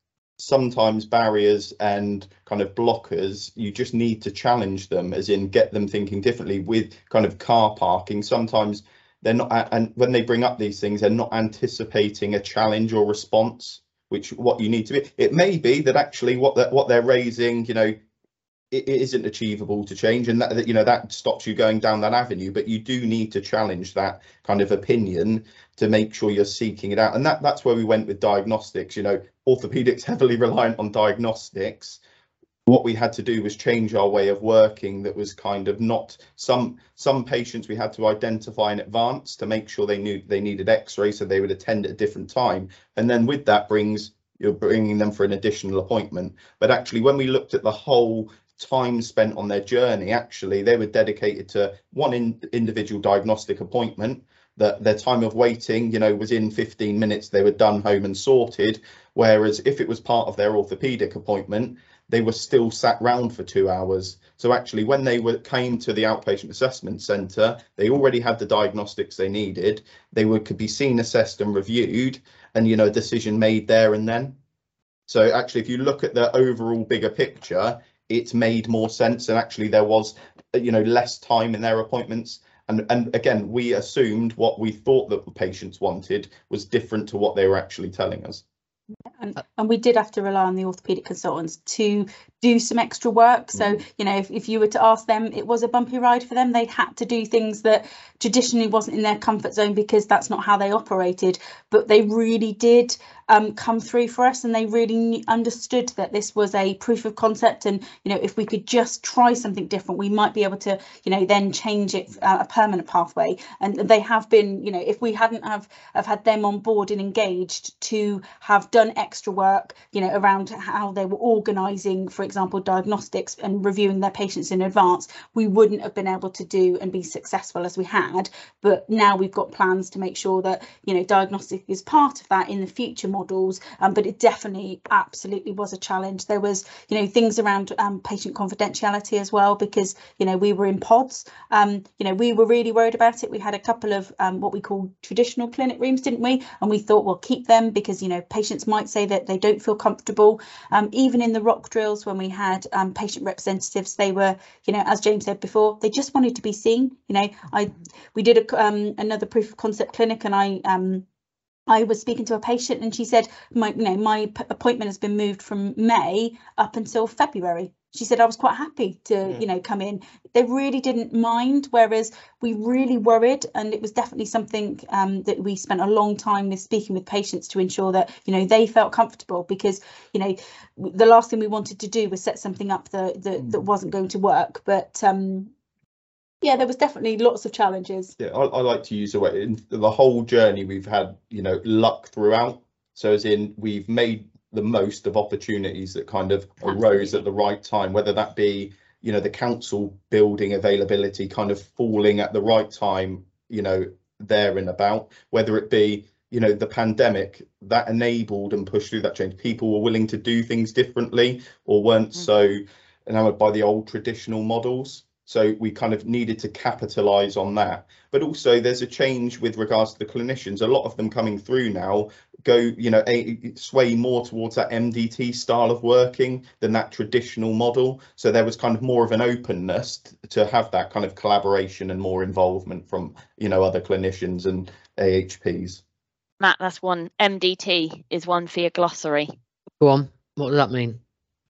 sometimes barriers and kind of blockers, you just need to challenge them, as in get them thinking differently. With kind of car parking, sometimes they're not, and when they bring up these things, they're not anticipating a challenge or response, which what you need to be. It may be that actually what that what they're raising, you know, it, it isn't achievable to change, and that, that you know that stops you going down that avenue. But you do need to challenge that kind of opinion to make sure you're seeking it out, and that that's where we went with diagnostics. You know, orthopedics heavily reliant on diagnostics. What we had to do was change our way of working. That was kind of not some some patients we had to identify in advance to make sure they knew they needed x-ray, so they would attend at a different time, and then with that brings you're bringing them for an additional appointment. But actually, when we looked at the whole time spent on their journey, actually they were dedicated to one in, individual diagnostic appointment. That their time of waiting, you know, was in fifteen minutes, they were done, home and sorted. Whereas if it was part of their orthopedic appointment, they were still sat round for two hours. So actually, when they were came to the outpatient assessment centre, they already had the diagnostics they needed. They were could be seen, assessed and reviewed, and, you know, a decision made there and then. So actually, if you look at the overall bigger picture, it's made more sense, and actually there was, you know, less time in their appointments. And, and again, we assumed what we thought that the patients wanted was different to what they were actually telling us. And, and we did have to rely on the orthopaedic consultants to do some extra work. So, you know, if, if you were to ask them, it was a bumpy ride for them. They had to do things that traditionally wasn't in their comfort zone, because that's not how they operated. But they really did um, come through for us, and they really understood that this was a proof of concept. And, you know, if we could just try something different, we might be able to, you know, then change it uh, a permanent pathway. And they have been, you know, if we hadn't have, have had them on board and engaged to have done extra work, you know, around how they were organising, for example, diagnostics and reviewing their patients in advance, we wouldn't have been able to do and be successful as we had. But now we've got plans to make sure that, you know, diagnostic is part of that in the future models. Um, but it definitely absolutely was a challenge. There was, you know, things around um, patient confidentiality as well, because, you know, we were in pods. Um, you know, we were really worried about it. We had a couple of um, what we call traditional clinic rooms, didn't we? And we thought we'll keep them because, you know, patients might say that they don't feel comfortable. Um, even in the rock drills, when we had um, patient representatives, they were, you know, as James said before, they just wanted to be seen. You know, I we did a, um, another proof of concept clinic, and I um, I was speaking to a patient, and she said, my, you know, my p- appointment has been moved from May up until February. She said, I was quite happy to, yeah. you know, come in. They really didn't mind, whereas we really worried. And it was definitely something um, that we spent a long time with speaking with patients to ensure that, you know, they felt comfortable, because, you know, the last thing we wanted to do was set something up that, that, that wasn't going to work. But um, yeah, there was definitely lots of challenges. Yeah, I, I like to use the way in the whole journey we've had, you know, luck throughout. So as in we've made the most of opportunities that kind of Absolutely. arose at the right time, whether that be, you know, the council building availability kind of falling at the right time, you know, there and about, whether it be, you know, the pandemic that enabled and pushed through that change. People were willing to do things differently, or weren't mm. so enamored by the old traditional models. So we kind of needed to capitalise on that. But also there's a change with regards to the clinicians. A lot of them coming through now go, you know, a, sway more towards that M D T style of working than that traditional model. So there was kind of more of an openness to have that kind of collaboration and more involvement from, you know, other clinicians and A H Ps. Matt, that's one. M D T is one for your glossary. Go on. What does that mean?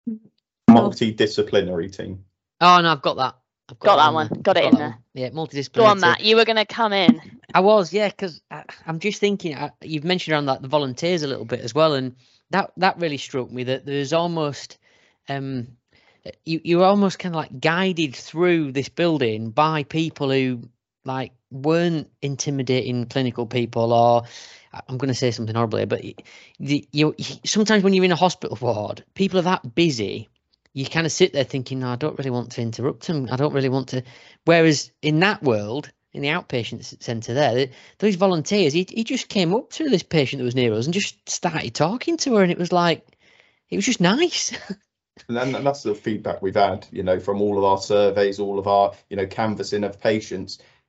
Multidisciplinary team. Oh, no, I've got that. I've got, got that one. Got it in there. One. Yeah, multidisciplinary. Go on, Matt. You were going to come in. I was, yeah, because I'm just thinking. I, you've mentioned around that the volunteers a little bit as well, and that that really struck me. That there's almost, um, you you're almost kind of like guided through this building by people who like weren't intimidating clinical people, or I'm going to say something horrible, but the, you sometimes when you're in a hospital ward, people are that busy. You kind of sit there thinking, no, I don't really want to interrupt them. I don't really want to. Whereas in that world, in the outpatient centre there, those volunteers, he, he just came up to this patient that was near us and just started talking to her. And it was like, it was just nice. And that's the feedback we've had, you know, from all of our surveys, all of our, you know, canvassing of patients.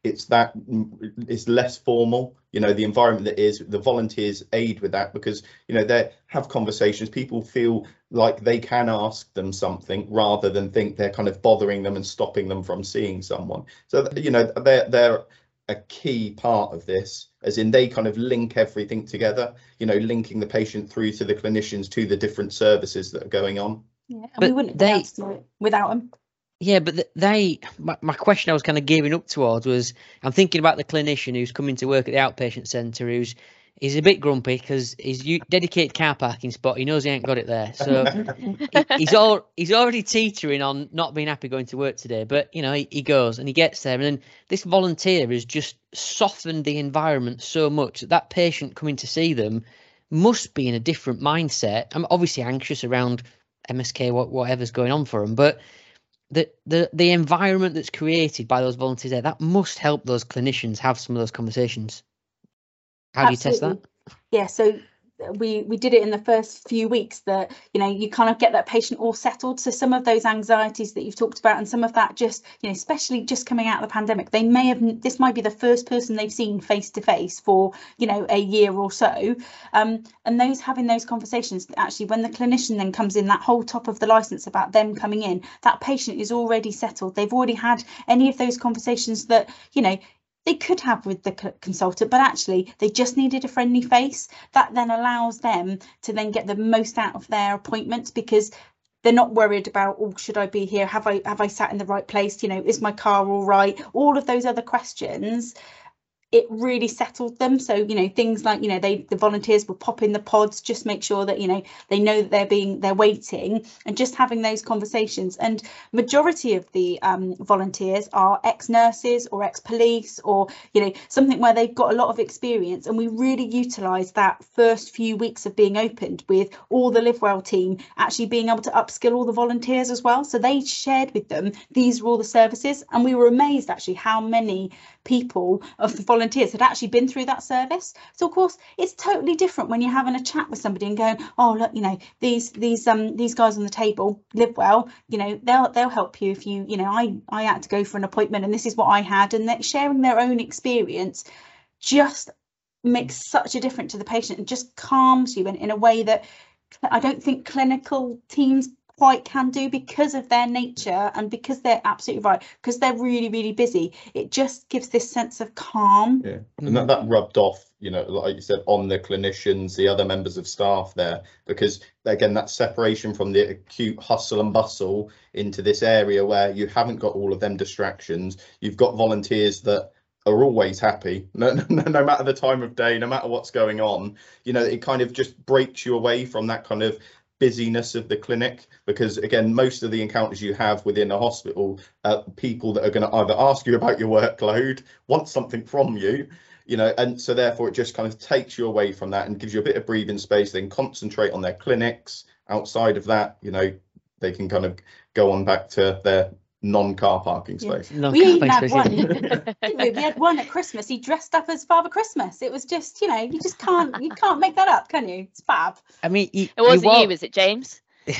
it's that it's less formal, you know, the environment that is, the volunteers aid with that, because, you know, they have conversations, people feel like they can ask them something rather than think they're kind of bothering them and stopping them from seeing someone. So, you know, they're, they're a key part of this, as in they kind of link everything together, you know, linking the patient through to the clinicians, to the different services that are going on. Yeah, and But we wouldn't they- be able to do it without them. Yeah, but th- they, my, my question I was kind of gearing up towards was, I'm thinking about the clinician who's coming to work at the outpatient centre, who's he's a bit grumpy because his u- dedicated car parking spot, he knows he ain't got it there. So he, he's all he's already teetering on not being happy going to work today. But, you know, he, he goes and he gets there. And then this volunteer has just softened the environment so much that that patient coming to see them must be in a different mindset. I'm obviously anxious around M S K, what, whatever's going on for them. But the, the the environment that's created by those volunteers there, that must help those clinicians have some of those conversations. How do you test that? Absolutely. Yeah, so we we did it in the first few weeks, that, you know, you kind of get that patient all settled. So some of those anxieties that you've talked about, and some of that just, you know, especially just coming out of the pandemic, they may have, this might be the first person they've seen face to face for, you know, a year or so. Um, and those having those conversations, actually, when the clinician then comes in, that whole top of the license about them coming in, that patient is already settled. They've already had any of those conversations that, you know, they could have with the consultant, but actually they just needed a friendly face. That then allows them to then get the most out of their appointments, because they're not worried about, oh, should I be here? Have I have I sat in the right place? You know, is my car all right? All of those other questions. It really settled them. So, you know, things like, you know, they the volunteers will pop in the pods, just make sure that, you know, they know that they're being they're waiting, and just having those conversations. And majority of the um, volunteers are ex-nurses or ex-police, or, you know, something where they've got a lot of experience. And we really utilise that first few weeks of being opened with all the Live Well team actually being able to upskill all the volunteers as well. So they shared with them, these were all the services, and we were amazed actually how many people of the volunteers had actually been through that service. So of course it's totally different when you're having a chat with somebody and going, oh look, you know, these these um these guys on the table, Live Well, you know, they'll they'll help you if you, you know, I I had to go for an appointment and this is what I had, and that sharing their own experience just makes such a difference to the patient, and just calms you in, in a way that I don't think clinical teams quite can do, because of their nature, and because they're absolutely right, because they're really really busy. It just gives this sense of calm. Yeah, and that, that rubbed off, you know, like you said, on the clinicians, the other members of staff there, because again, that separation from the acute hustle and bustle into this area where you haven't got all of them distractions. You've got volunteers that are always happy, no, no, no matter the time of day, no matter what's going on. You know, it kind of just breaks you away from that kind of busyness of the clinic, because again, most of the encounters you have within a hospital, uh, people that are going to either ask you about your workload, want something from you, you know, and so therefore it just kind of takes you away from that and gives you a bit of breathing space. They can concentrate on their clinics. Outside of that, you know, they can kind of go on back to their non-car parking space. No, We even parking had space, one, yeah. didn't we? We had one at Christmas. He dressed up as Father Christmas. It was just, you know, you just can't you can't make that up, can you? It's fab. I mean, you, It wasn't you, you, walk, was it James?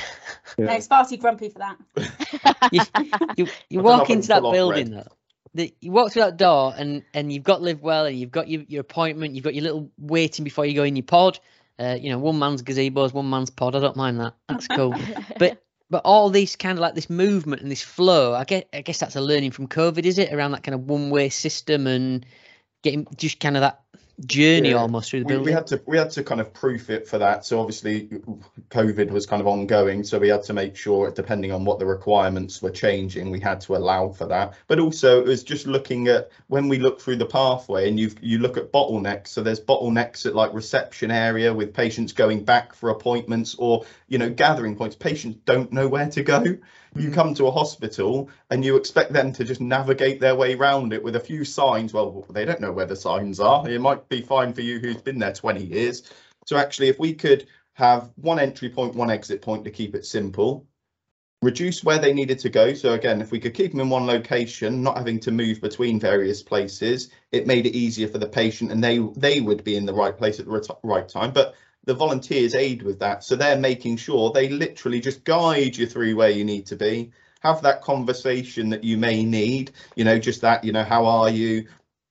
No, it's far too grumpy for that. you, you, you I don't know walk if I into can that pull off building red. though. The, you walk through that door and and you've got Live Well, and you've got your, your appointment, you've got your little waiting before you go in your pod. Uh, you know, one man's gazebos, one man's pod. I don't mind that. That's cool. But but all these kind of like this movement and this flow, I guess I guess that's a learning from COVID, is it? Around that kind of one way system and getting just kind of that journey Yeah. almost through the We, building. we had to we had to kind of proof it for that. So obviously COVID was kind of ongoing, so we had to make sure, depending on what the requirements were changing, we had to allow for that. But also it was just looking at, when we look through the pathway and you you look at bottlenecks, so there's bottlenecks at like reception area with patients going back for appointments, or, you know, gathering points. Patients don't know where to go. You Mm. come to a hospital and you expect them to just navigate their way around it with a few signs. Well, they don't know where the signs are. It might be fine for you who's been there twenty years. So actually, if we could have one entry point, one exit point to keep it simple, reduce where they needed to go. So again, if we could keep them in one location, not having to move between various places, it made it easier for the patient, and they they would be in the right place at the right time. But the volunteers aid with that, so they're making sure they literally just guide you through where you need to be, have that conversation that you may need, you know, just that, you know, how are you?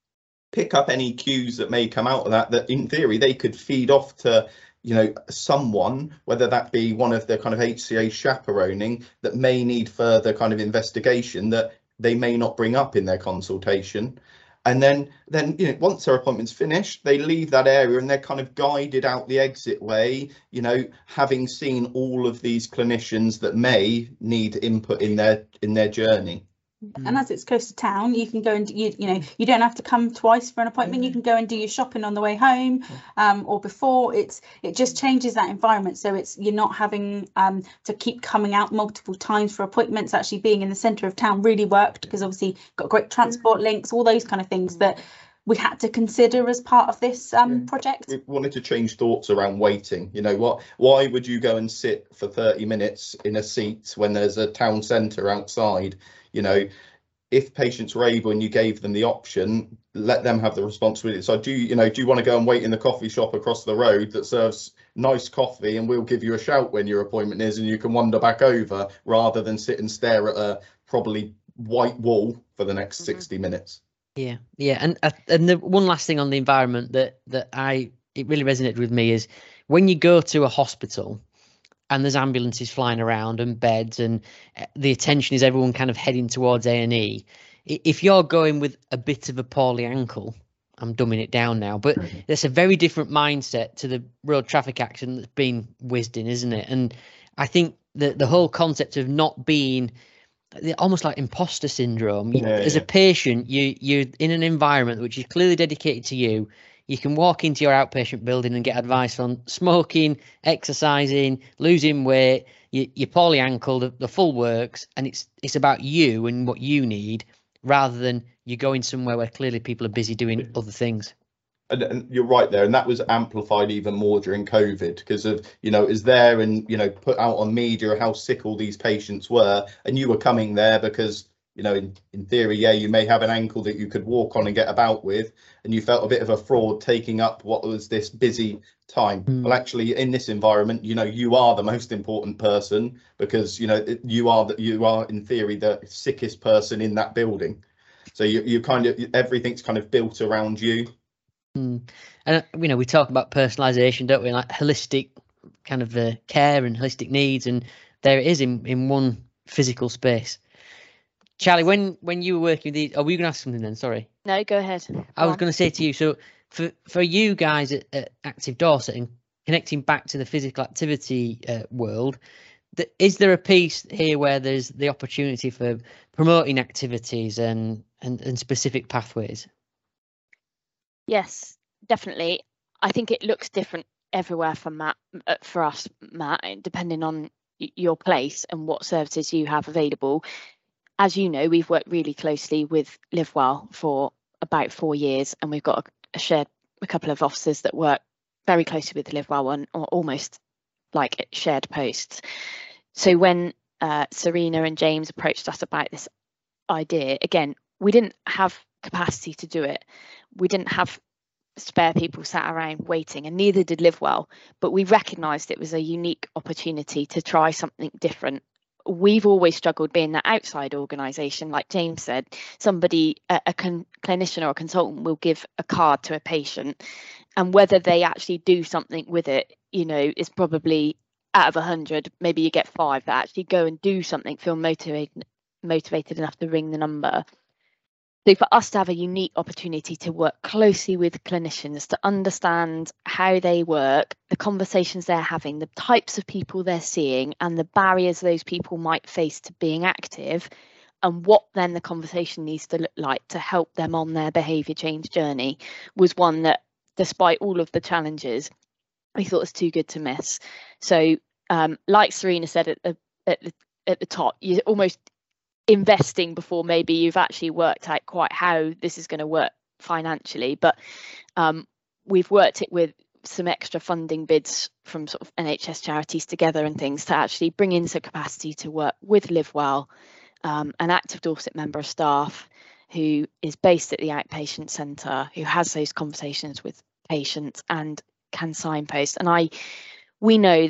Pick up any cues that may come out of that, that in theory they could feed off to, you know, someone, whether that be one of the kind of H C A chaperoning that may need further kind of investigation that they may not bring up in their consultation. And then, then you know, once their appointment's finished, they leave that area and they're kind of guided out the exit way, you know, having seen all of these clinicians that may need input in their in their journey. And as it's close to town, you can go and you you know you don't have to come twice for an appointment. You can go and do your shopping on the way home, um, or before. It's it just changes that environment, so it's you're not having um, to keep coming out multiple times for appointments. Actually, being in the centre of town really worked because obviously got great transport links, all those kind of things that we had to consider as part of this um, yeah. project. We wanted to change thoughts around waiting. You know what? Why would you go and sit for thirty minutes in a seat when there's a town centre outside? You know, if patients were able and you gave them the option, let them have the responsibility. So do you know, do you want to go and wait in the coffee shop across the road that serves nice coffee and we'll give you a shout when your appointment is and you can wander back over, rather than sit and stare at a probably white wall for the next mm-hmm. sixty minutes? Yeah, yeah, and uh, and the one last thing on the environment that that I it really resonated with me is when you go to a hospital and there's ambulances flying around and beds and the attention is everyone kind of heading towards A and E. If you're going with a bit of a poorly ankle, I'm dumbing it down now, but it's a very different mindset to the road traffic accident that's been whizzed in, isn't it? And I think that the whole concept of not being almost like imposter syndrome, yeah, as yeah. a patient, you, you're in an environment which is clearly dedicated to you. You can walk into your outpatient building and get advice on smoking, exercising, losing weight, you, your poorly ankle, the, the full works, and it's it's about you and what you need, rather than you going somewhere where clearly people are busy doing other things. And, and you're right there, and that was amplified even more during COVID because of, you know, is there and, you know, put out on media how sick all these patients were, and you were coming there because, you know, in, in theory, yeah, you may have an ankle that you could walk on and get about with, and you felt a bit of a fraud taking up what was this busy time. Mm. Well, actually, in this environment, you know, you are the most important person because, you know, you are that you are in theory the sickest person in that building. So you you kind of everything's kind of built around you. Mm. And you know, we talk about personalisation, don't we? Like holistic kind of uh, care and holistic needs, and there it is in in one physical space. Charlie, when when you were working with these, are we going to ask something then? Sorry. No, go ahead. Go I was going to say to you, so for for you guys at, at Active Dorset and connecting back to the physical activity uh, world, th- is there a piece here where there's the opportunity for promoting activities and and, and specific pathways? Yes, definitely. I think it looks different everywhere for Matt, uh, for us, Matt, depending on y- your place and what services you have available. As you know, we've worked really closely with LiveWell for about four years, and we've got a, a shared a couple of officers that work very closely with LiveWell and or almost like shared posts. So when uh, Serena and James approached us about this idea, again, we didn't have capacity to do it. We didn't have spare people sat around waiting, and neither did LiveWell, but we recognised it was a unique opportunity to try something different. We've always struggled being that outside organisation, like James said. Somebody, a, a con- clinician or a consultant will give a card to a patient, and whether they actually do something with it, you know, is probably out of a hundred, maybe you get five that actually go and do something, feel motivated, motivated enough to ring the number. So for us to have a unique opportunity to work closely with clinicians, to understand how they work, the conversations they're having, the types of people they're seeing, and the barriers those people might face to being active, and what then the conversation needs to look like to help them on their behaviour change journey, was one that, despite all of the challenges, we thought was too good to miss. So um, like Serena said at the, at the, at the top, you almost investing before maybe you've actually worked out quite how this is going to work financially, but um, we've worked it with some extra funding bids from sort of N H S charities together and things to actually bring in some capacity to work with LiveWell, um, an Active Dorset member of staff who is based at the outpatient centre, who has those conversations with patients and can signpost. And I we know that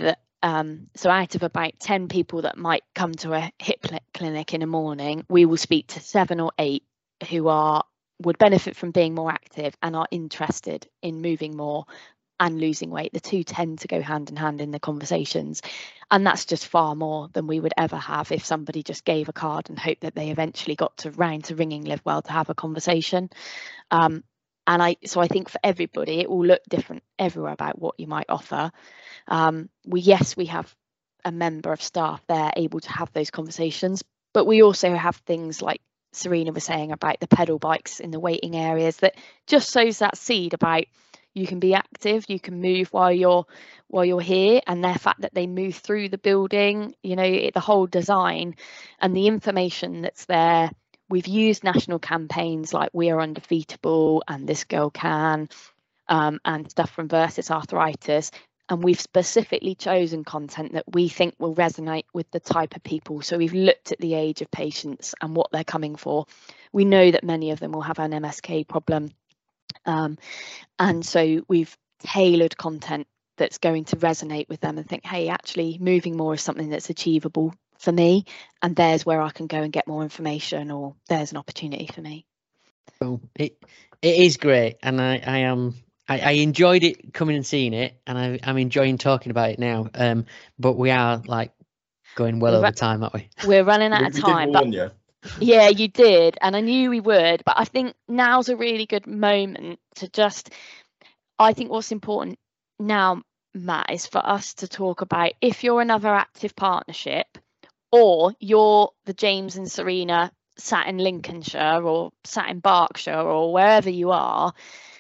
Um, so out of about ten people that might come to a hip clinic in a morning, we will speak to seven or eight who are would benefit from being more active and are interested in moving more and losing weight. The two tend to go hand in hand in the conversations, and that's just far more than we would ever have if somebody just gave a card and hoped that they eventually got to round to ringing Live Well to have a conversation. Um, and I so I think for everybody it will look different everywhere about what you might offer. Um, we yes we have a member of staff there able to have those conversations, but we also have things like Serena was saying about the pedal bikes in the waiting areas that just sows that seed about you can be active, you can move while you're while you're here, and the fact that they move through the building, you know, it, the whole design and the information that's there. We've used national campaigns like We Are Undefeatable and This Girl Can, um, and stuff from Versus Arthritis, and we've specifically chosen content that we think will resonate with the type of people. So we've looked at the age of patients and what they're coming for. We know that many of them will have an M S K problem. Um, and so we've tailored content that's going to resonate with them and think, hey, actually moving more is something that's achievable for me, and there's where I can go and get more information, or there's an opportunity for me. Well, it it is great, and I I am I, I enjoyed it coming and seeing it, and I, I'm enjoying talking about it now. Um, but we are like going well over time, aren't we? We're running out of time, but you. Yeah, you did, and I knew we would, but I think now's a really good moment to just, I think what's important now, Matt, is for us to talk about if you're another active partnership, or you're the James and Serena sat in Lincolnshire or sat in Berkshire or wherever you are,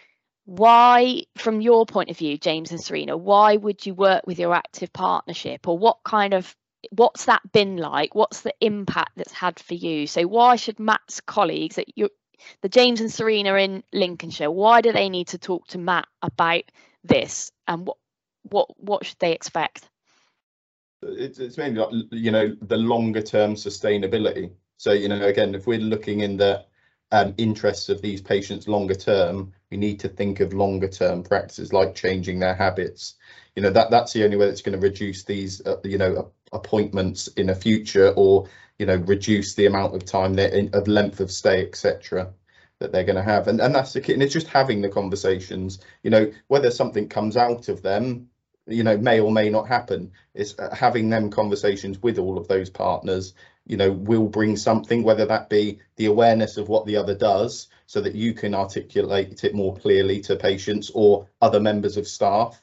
why, from your point of view, James and Serena, why would you work with your active partnership, or what kind of what's that been like? What's the impact that's had for you? So why should Matt's colleagues at you, the James and Serena in Lincolnshire, why do they need to talk to Matt about this, and what what what should they expect? It's, it's mainly like, you know, the longer term sustainability. So, you know, again, if we're looking in the um, interests of these patients longer term, we need to think of longer term practices like changing their habits. You know, that that's the only way that's going to reduce these, uh, you know, appointments in the future, or, you know, reduce the amount of time that in, of length of stay, et cetera, that they're going to have. And and that's the key. And it's just having the conversations, you know, whether something comes out of them, you know, may or may not happen. It's uh, having them conversations with all of those partners, you know, will bring something, whether that be the awareness of what the other does so that you can articulate it more clearly to patients or other members of staff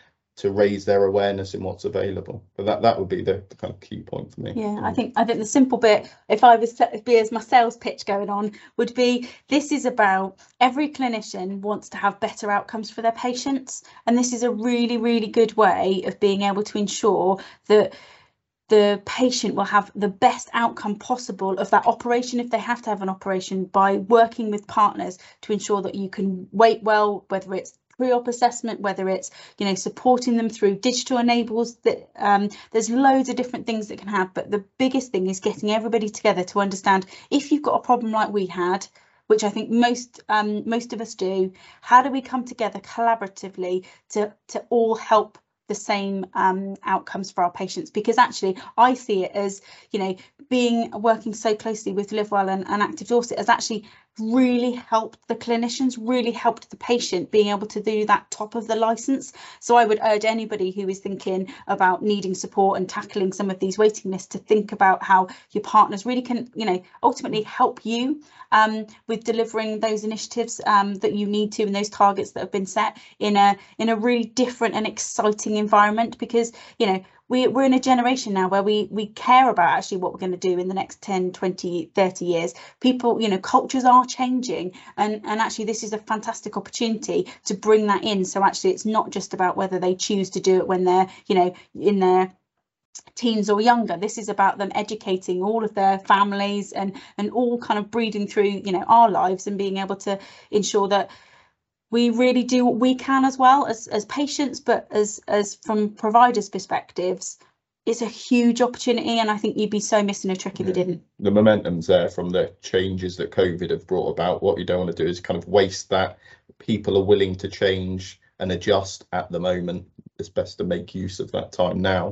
to raise their awareness in what's available. But that that would be the, the kind of key point for me. Yeah, I think I think the simple bit, if I was to be as my sales pitch going on, would be this is about every clinician wants to have better outcomes for their patients, and this is a really, really good way of being able to ensure that the patient will have the best outcome possible of that operation, if they have to have an operation, by working with partners to ensure that you can wait well, whether it's pre-op assessment, whether it's, you know, supporting them through digital enables. That um, there's loads of different things that can have, but the biggest thing is getting everybody together to understand, if you've got a problem like we had, which I think most um, most of us do, how do we come together collaboratively to to all help the same um, outcomes for our patients? Because actually I see it as, you know, being working so closely with Live Well and, and Active Dorset has actually really helped the clinicians, really helped the patient being able to do that top of the license. So I would urge anybody who is thinking about needing support and tackling some of these waiting lists to think about how your partners really can, you know, ultimately help you um, with delivering those initiatives um, that you need to, and those targets that have been set in a in a really different and exciting environment. Because, you know, we, we're in a generation now where we we care about actually what we're going to do in the next ten, twenty, thirty years. People, you know, cultures are changing, and and actually this is a fantastic opportunity to bring that in. So actually it's not just about whether they choose to do it when they're, you know, in their teens or younger. This is about them educating all of their families and and all kind of breeding through, you know, our lives, and being able to ensure that we really do what we can as well as as patients, but as as from providers' perspectives, it's a huge opportunity, and I think you'd be so missing a trick if Yeah. you didn't. The momentum's there from the changes that COVID have brought about. What you don't want to do is kind of waste that. People are willing to change and adjust at the moment. It's best to make use of that time now.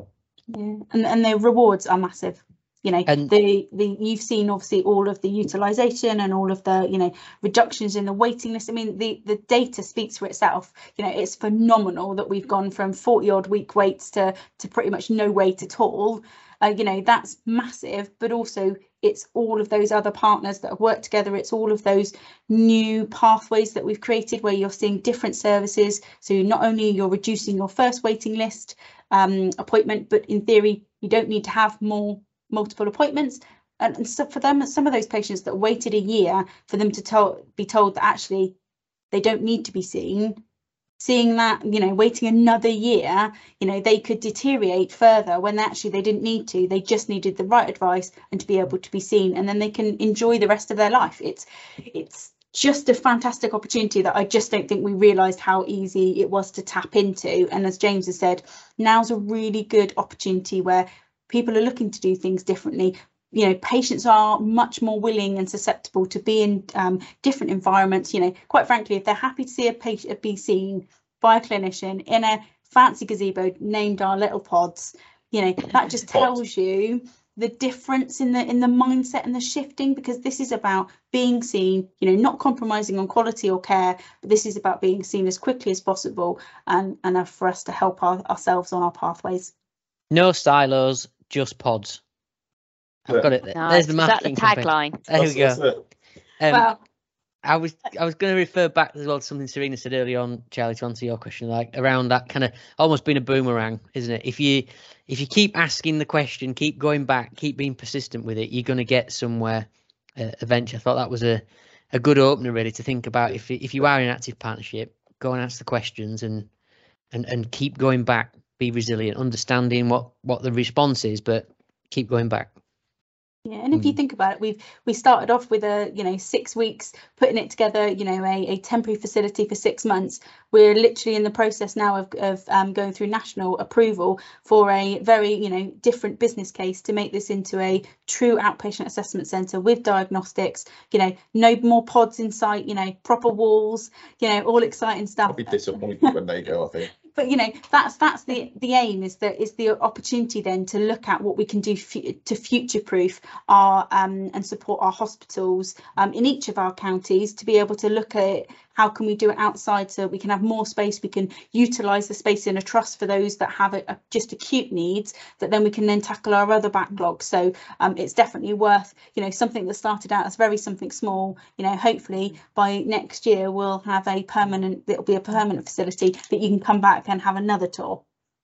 Yeah, and and the rewards are massive. You know, And- the the you've seen obviously all of the utilization and all of the, you know, reductions in the waiting list. I mean, the the data speaks for itself. You know, it's phenomenal that we've gone from forty odd week waits to to pretty much no wait at all. Uh, you know, that's massive, but also it's all of those other partners that have worked together. It's all of those new pathways that we've created where you're seeing different services. So not only you're reducing your first waiting list um, appointment, but in theory, you don't need to have more multiple appointments. And, and so for them, some of those patients that waited a year for them to tell, be told that actually they don't need to be seen, seeing that, you know, waiting another year, you know, they could deteriorate further when actually they didn't need to. They just needed the right advice and to be able to be seen, and then they can enjoy the rest of their life. It's it's just a fantastic opportunity that I just don't think we realised how easy it was to tap into. And as James has said, now's a really good opportunity where people are looking to do things differently. You know, patients are much more willing and susceptible to be in um, different environments. You know, quite frankly, if they're happy to see a patient be seen by a clinician in a fancy gazebo named our little pods, you know, that just tells you the difference in the in the mindset and the shifting, because this is about being seen, you know, not compromising on quality or care, but this is about being seen as quickly as possible, and and for us to help our, ourselves on our pathways. No silos, just pods. I've Yeah. got it. There. Nice. There's the Is that the marketing campaign. tagline? There we That's- go. that's it. Um, Well, I was I was going to refer back as well to something Serena said earlier on, Charlie, to answer your question, like around that kind of almost being a boomerang, isn't it? If you if you keep asking the question, keep going back, keep being persistent with it, you're going to get somewhere uh, eventually. I thought that was a, a good opener, really, to think about. If if you are in an active partnership, go and ask the questions and and and keep going back. Be resilient, understanding what what the response is, but keep going back. yeah, and if you Mm. think about it, we've we started off with a, you know, six weeks putting it together, you know, a, a temporary facility for six months. We're literally in the process now of, of um, going through national approval for a very, you know, different business case to make this into a true outpatient assessment centre with diagnostics, you know, no more pods in sight, you know, proper walls, you know, all exciting stuff. I'll be disappointed when they go, I think. But, you know, that's that's the the aim, is that is the opportunity then to look at what we can do fu- to future proof our um and support our hospitals um in each of our counties, to be able to look at how can we do it outside, so we can have more space, we can utilise the space in a trust for those that have a, a, just acute needs, that then we can then tackle our other backlogs. So um it's definitely worth, you know, something that started out as very something small, you know, hopefully by next year we'll have a permanent, it'll be a permanent facility that you can come back and have another tour.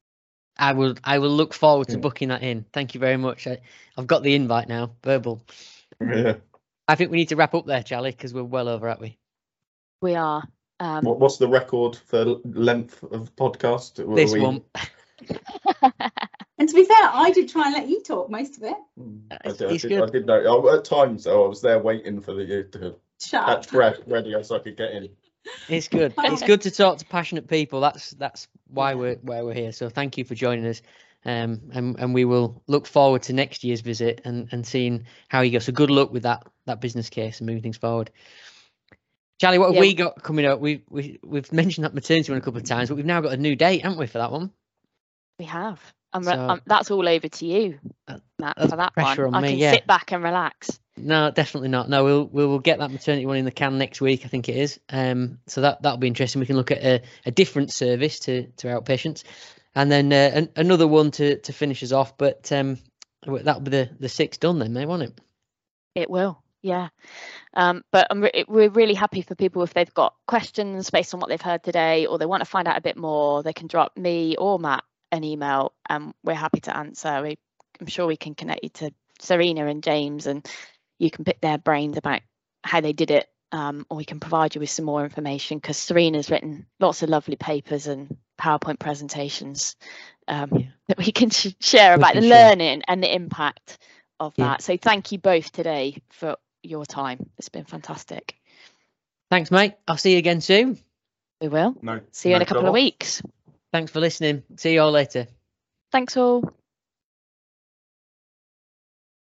I will I will look forward to Mm. booking that in. Thank you very much. I, I've got the invite now, verbal. Yeah. I think we need to wrap up there, Charlie, because we're well over, aren't we? We are. Um, What, what's the record for length of podcast? Were This we- one. And to be fair, I did try and let you talk most of it. Hmm, I It's- did, I it's did, good. I did know. Oh, at times, though, I was there waiting for the you to Shut catch up. breath ready so I could get in. It's good. It's good to talk to passionate people. That's that's why we're why we're here. So thank you for joining us. Um, and and we will look forward to next year's visit and and seeing how you go. So good luck with that that business case and moving things forward. Charlie, what have Yeah. we got coming up? We we we've mentioned that maternity one a couple of times, but we've now got a new date, haven't we, for that one? we have. I'm, So- um, that's all over to you, That- Matt, that's for that pressure one. on I me, can yeah. sit back and relax. No, definitely not. No, we'll we'll, we'll get that maternity one in the can next week, I think it is. Um, so that that'll be interesting. We can look at a, a different service to to outpatients, and then uh, an, another one to to finish us off. But um, that'll be the the six done then, mate, won't it? It will, yeah. Um, but I'm re- we're really happy for people if they've got questions based on what they've heard today, or they want to find out a bit more, they can drop me or Matt an email, and we're happy to answer. We, I'm sure we can connect you to Serena and James, and you can pick their brains about how they did it, um, or we can provide you with some more information, because Serena's written lots of lovely papers and PowerPoint presentations um, Yeah. that we can sh- share We about can the share. learning and the impact of Yeah. that. So thank you both today for your time. It's been fantastic. Thanks, mate. I'll see you again soon. We will. No, See you in no a couple trouble. of weeks. Thanks for listening. See you all later. Thanks all.